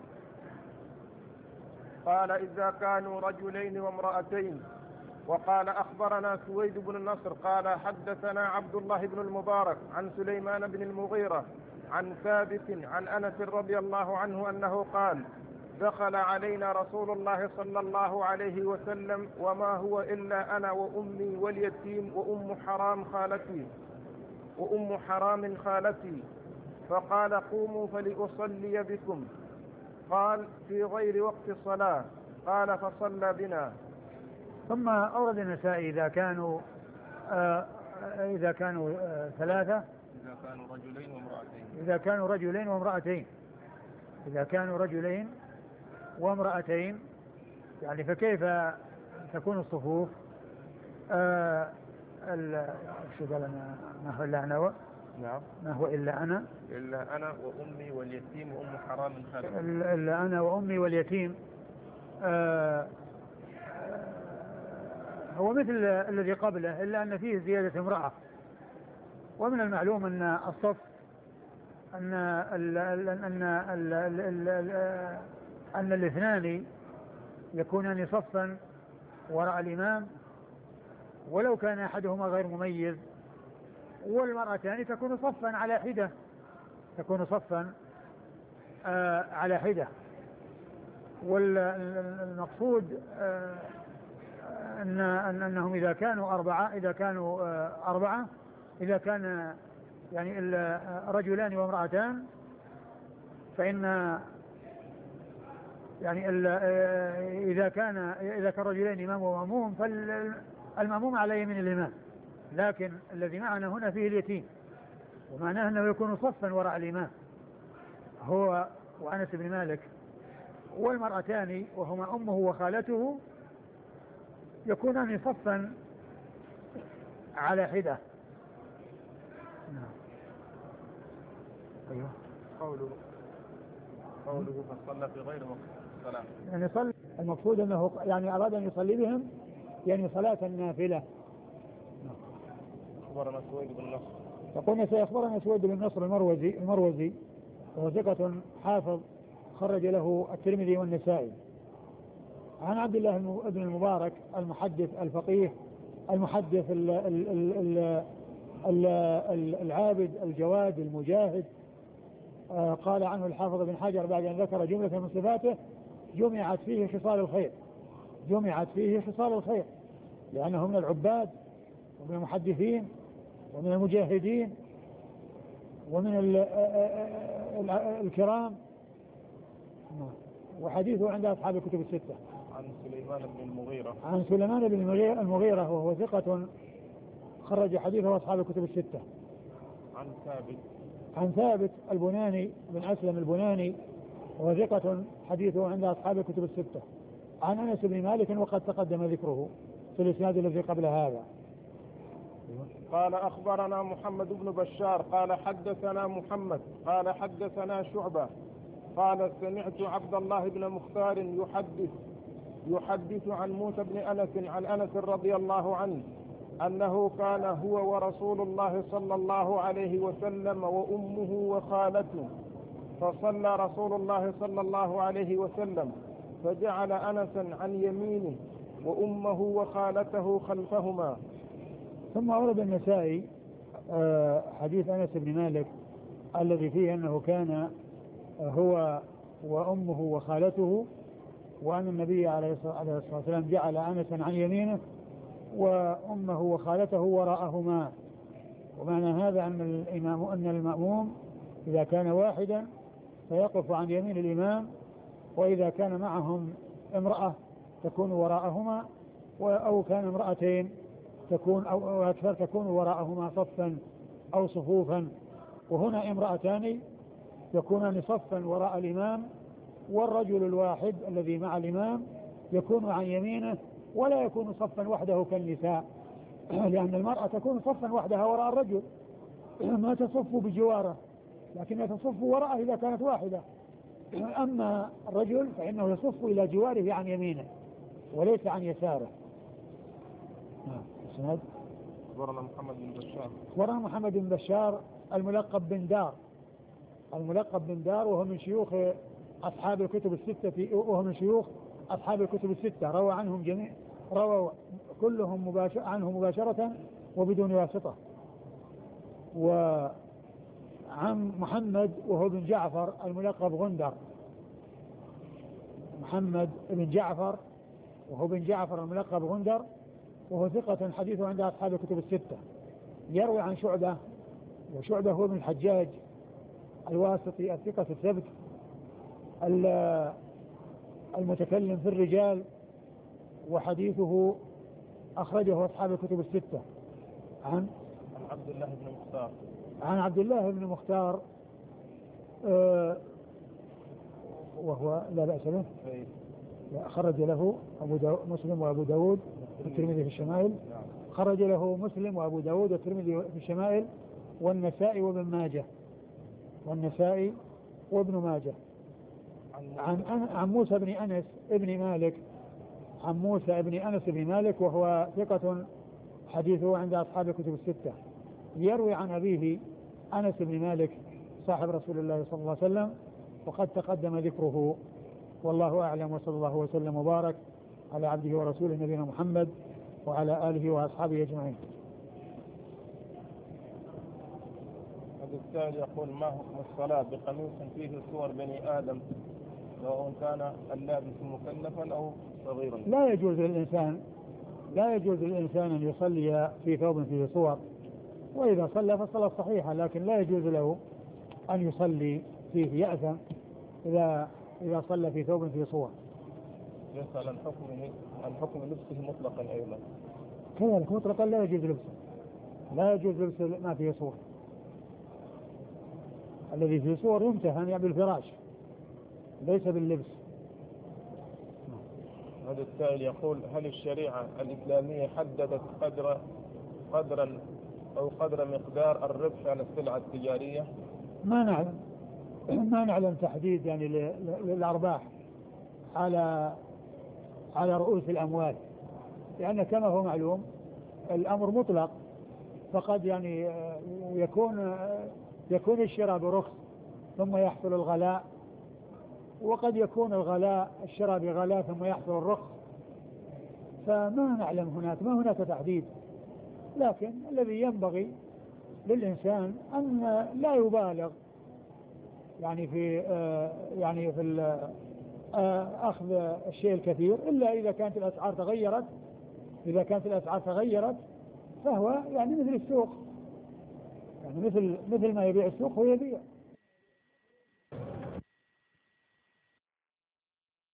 S2: قال إذا كانوا رجلين وامرأتين. وقال أخبرنا سويد بن النصر قال حدثنا عبد الله بن المبارك عن سليمان بن المغيرة عن ثابت عن أنس رضي الله عنه أنه قال دخل علينا رسول الله صلى الله عليه وسلم وما هو إلا أنا وأمي واليتيم وأم حرام خالتي وأم حرام خالتي فقال قوموا فلأصلي بكم. قال في غير وقت الصلاة. قال فصلى بنا.
S1: ثم أورد النسائي إذا كانوا آه إذا كانوا آه ثلاثة
S2: إذا كانوا رجلين وامرأتين
S1: إذا كانوا رجلين وامرأتين إذا كانوا رجلين وامرأتين يعني فكيف تكون الصفوف؟ آه شو قال أنا ما هو إلا أنا و...
S2: نعم
S1: ما هو إلا أنا
S2: إلا أنا وأمي واليتيم وأم حرام خالتي
S1: إلا أنا وأمي واليتيم. آه هو مثل الذي قبله إلا أن فيه زيادة امرأة. ومن المعلوم أن الصف أن ال ال أن ال ال ال ال أن الاثنان يكونان صفا وراء الإمام ولو كان أحدهما غير مميز، والمرأتان تكون صفا على حدة تكون صفا آه على حدة. والمقصود آه أن أنهم إذا كانوا أربعة إذا كانوا أربعة إذا كان يعني رجلان وامرأتان فإن يعني إذا كان إذا كان رجلين إمام ومأموم فالمأموم على يمين الإمام، لكن الذي معنا هنا فيه اليتيم، ومعناه أنه يكون صفا وراء الإمام هو وأنس بن مالك، والمرأتان وهما أمه وخالته يكونان صفا على حدة. نعم. أيوه.
S2: قوله قوله فصلى في غير وقت الصلاة.
S1: يعني صلى المقصود أنه يعني أراد أن يصلي بهم يعني صلاة النافلة.
S2: نعم. أخبرنا سويد بن نصر.
S1: يقول سيخبرنا سويد بن نصر المروزي المروزي وهو ثقة حافظ خرج له الترمذي والنسائي. عن عبد الله بن المبارك المحدث الفقيه المحدث ال ال ال ال ال العابد الجواد المجاهد. آه قال عنه الحافظ بن حجر بعد أن ذكر جملة من صفاته جمعت فيه خصال الخير جمعت فيه خصال الخير لأنه من العباد ومن المحدثين ومن المجاهدين ومن ال ال الكرام، وحديثه عند أصحاب الكتب الستة.
S2: عن سليمان بن المغيرة
S1: عن سليمان بن المغيرة وهو ثقة خرج حديثه أصحاب الكتب الستة.
S2: عن ثابت
S1: عن ثابت البناني بن أسلم البناني وهو ثقة حديثه عند أصحاب الكتب الستة. عن أنس بن مالك وقد تقدم ذكره في الإسناد الذي قبل هذا.
S2: قال أخبرنا محمد بن بشار قال حدثنا محمد قال حدثنا شعبة قال سمعت عبد الله بن مختار يحدث يحدث عن موسى بن أنس عن أنس رضي الله عنه أنه كان هو ورسول الله صلى الله عليه وسلم وأمه وخالته، فصلى رسول الله صلى الله عليه وسلم فجعل أنسا عن يمينه وأمه وخالته خلفهما.
S1: ثم أورد النسائي حديث أنس بن مالك الذي فيه أنه كان هو وأمه وخالته، وأن النبي عليه الصلاة والسلام جعل أنسا عن يمينه وأمه وخالته وراءهما. ومعنى هذا أن الإمام أن المأموم إذا كان واحدا فيقف عن يمين الإمام، وإذا كان معهم امرأة تكون وراءهما، أو كان امرأتين تكون أو أكثر تكون وراءهما صفا أو صفوفا. وهنا امرأتان يكونان صفا وراء الإمام، والرجل الواحد الذي مع الإمام يكون عن يمينه ولا يكون صفا وحده كالنساء، لأن المرأة تكون صفا وحدها وراء الرجل ما تصف بجواره، لكنها تصف وراءه إذا كانت واحدة. أما الرجل فإنه يصف إلى جواره عن يمينه وليس عن يساره. نعم.
S2: أخبرنا محمد بن بشار
S1: أخبرنا محمد بن بشار الملقب بن دار الملقب بن دار وهو من شيوخ أصحاب الكتب الستة وهو من شيوخ أصحاب الكتب الستة، روى عنهم جميع روى كلهم مباشر عنه مباشرة وبدون واسطة. وعن محمد وهو بن جعفر الملقب غندر، محمد بن جعفر وهو بن جعفر الملقب غندر، وهو ثقة حديثه عند أصحاب الكتب الستة، يروي عن شعبة، وشعبة هو ابن الحجاج الواسطي الثقة الثبت المتكلم في الرجال، وحديثه أخرجه أصحاب الكتب الستة. عن
S2: عن عبد الله بن مختار
S1: عن عبد الله بن مختار آه وهو لا بأس به، خرج له أبو داود مسلم وأبو داود والترمذي في الشمائل، خرج له مسلم وأبو داود والترمذي في الشمائل والنسائي وابن ماجه والنسائي وابن ماجه. عن عن موسى بن أنس ابن مالك عن موسى بن أنس بن مالك وهو ثقة حديثه عند أصحاب الكتب الستة، يروي عن أبيه أنس بن مالك صاحب رسول الله صلى الله عليه وسلم، وقد تقدم ذكره، والله أعلم، وصلى الله وسلم وبارك على عبده ورسوله نبينا محمد وعلى آله وأصحابه أجمعين.
S2: السائل يقول: ما حكم الصلاة بقميص فيه صور بني آدم سواء كان اللابس مكلفا أو صغيرا؟
S1: لا يجوز للإنسان لا يجوز للإنسان أن يصلي في ثوب فيه صور، وإذا صلى فالصلاة صحيحة، لكن لا يجوز له أن يصلي فيه يأثم إذا إذا صلى في ثوب فيه صور.
S2: يسأل عن حكمه عن حكم لبسه مطلقا أيضا.
S1: كذلك مطلقا لا يجوز لبسه لا يجوز لبس ما فيه صور. الذي فيه صور يمتهن يعني بالفراش ليس باللبس.
S2: هذا السائل يقول: هل الشريعة الإسلامية حددت قدر قدرا أو قدر مقدار الربح على السلعة التجارية؟
S1: ما نعلم ما نعلم تحديد يعني للأرباح على على رؤوس الأموال، لأن كما هو معلوم الأمر مطلق، فقد يعني يكون يكون الشراء برخص ثم يحصل الغلاء، وقد يكون الغلاء الشراء بغلاء ثم يحصل الرخص، فما نعلم هناك ما هناك تحديد. لكن الذي ينبغي للإنسان أن لا يبالغ يعني في آه يعني في آه أخذ الشيء الكثير، إلا إذا كانت الأسعار تغيرت إذا كانت الأسعار تغيرت فهو يعني مثل السوق، يعني مثل مثل ما يبيع السوق هو يبيع.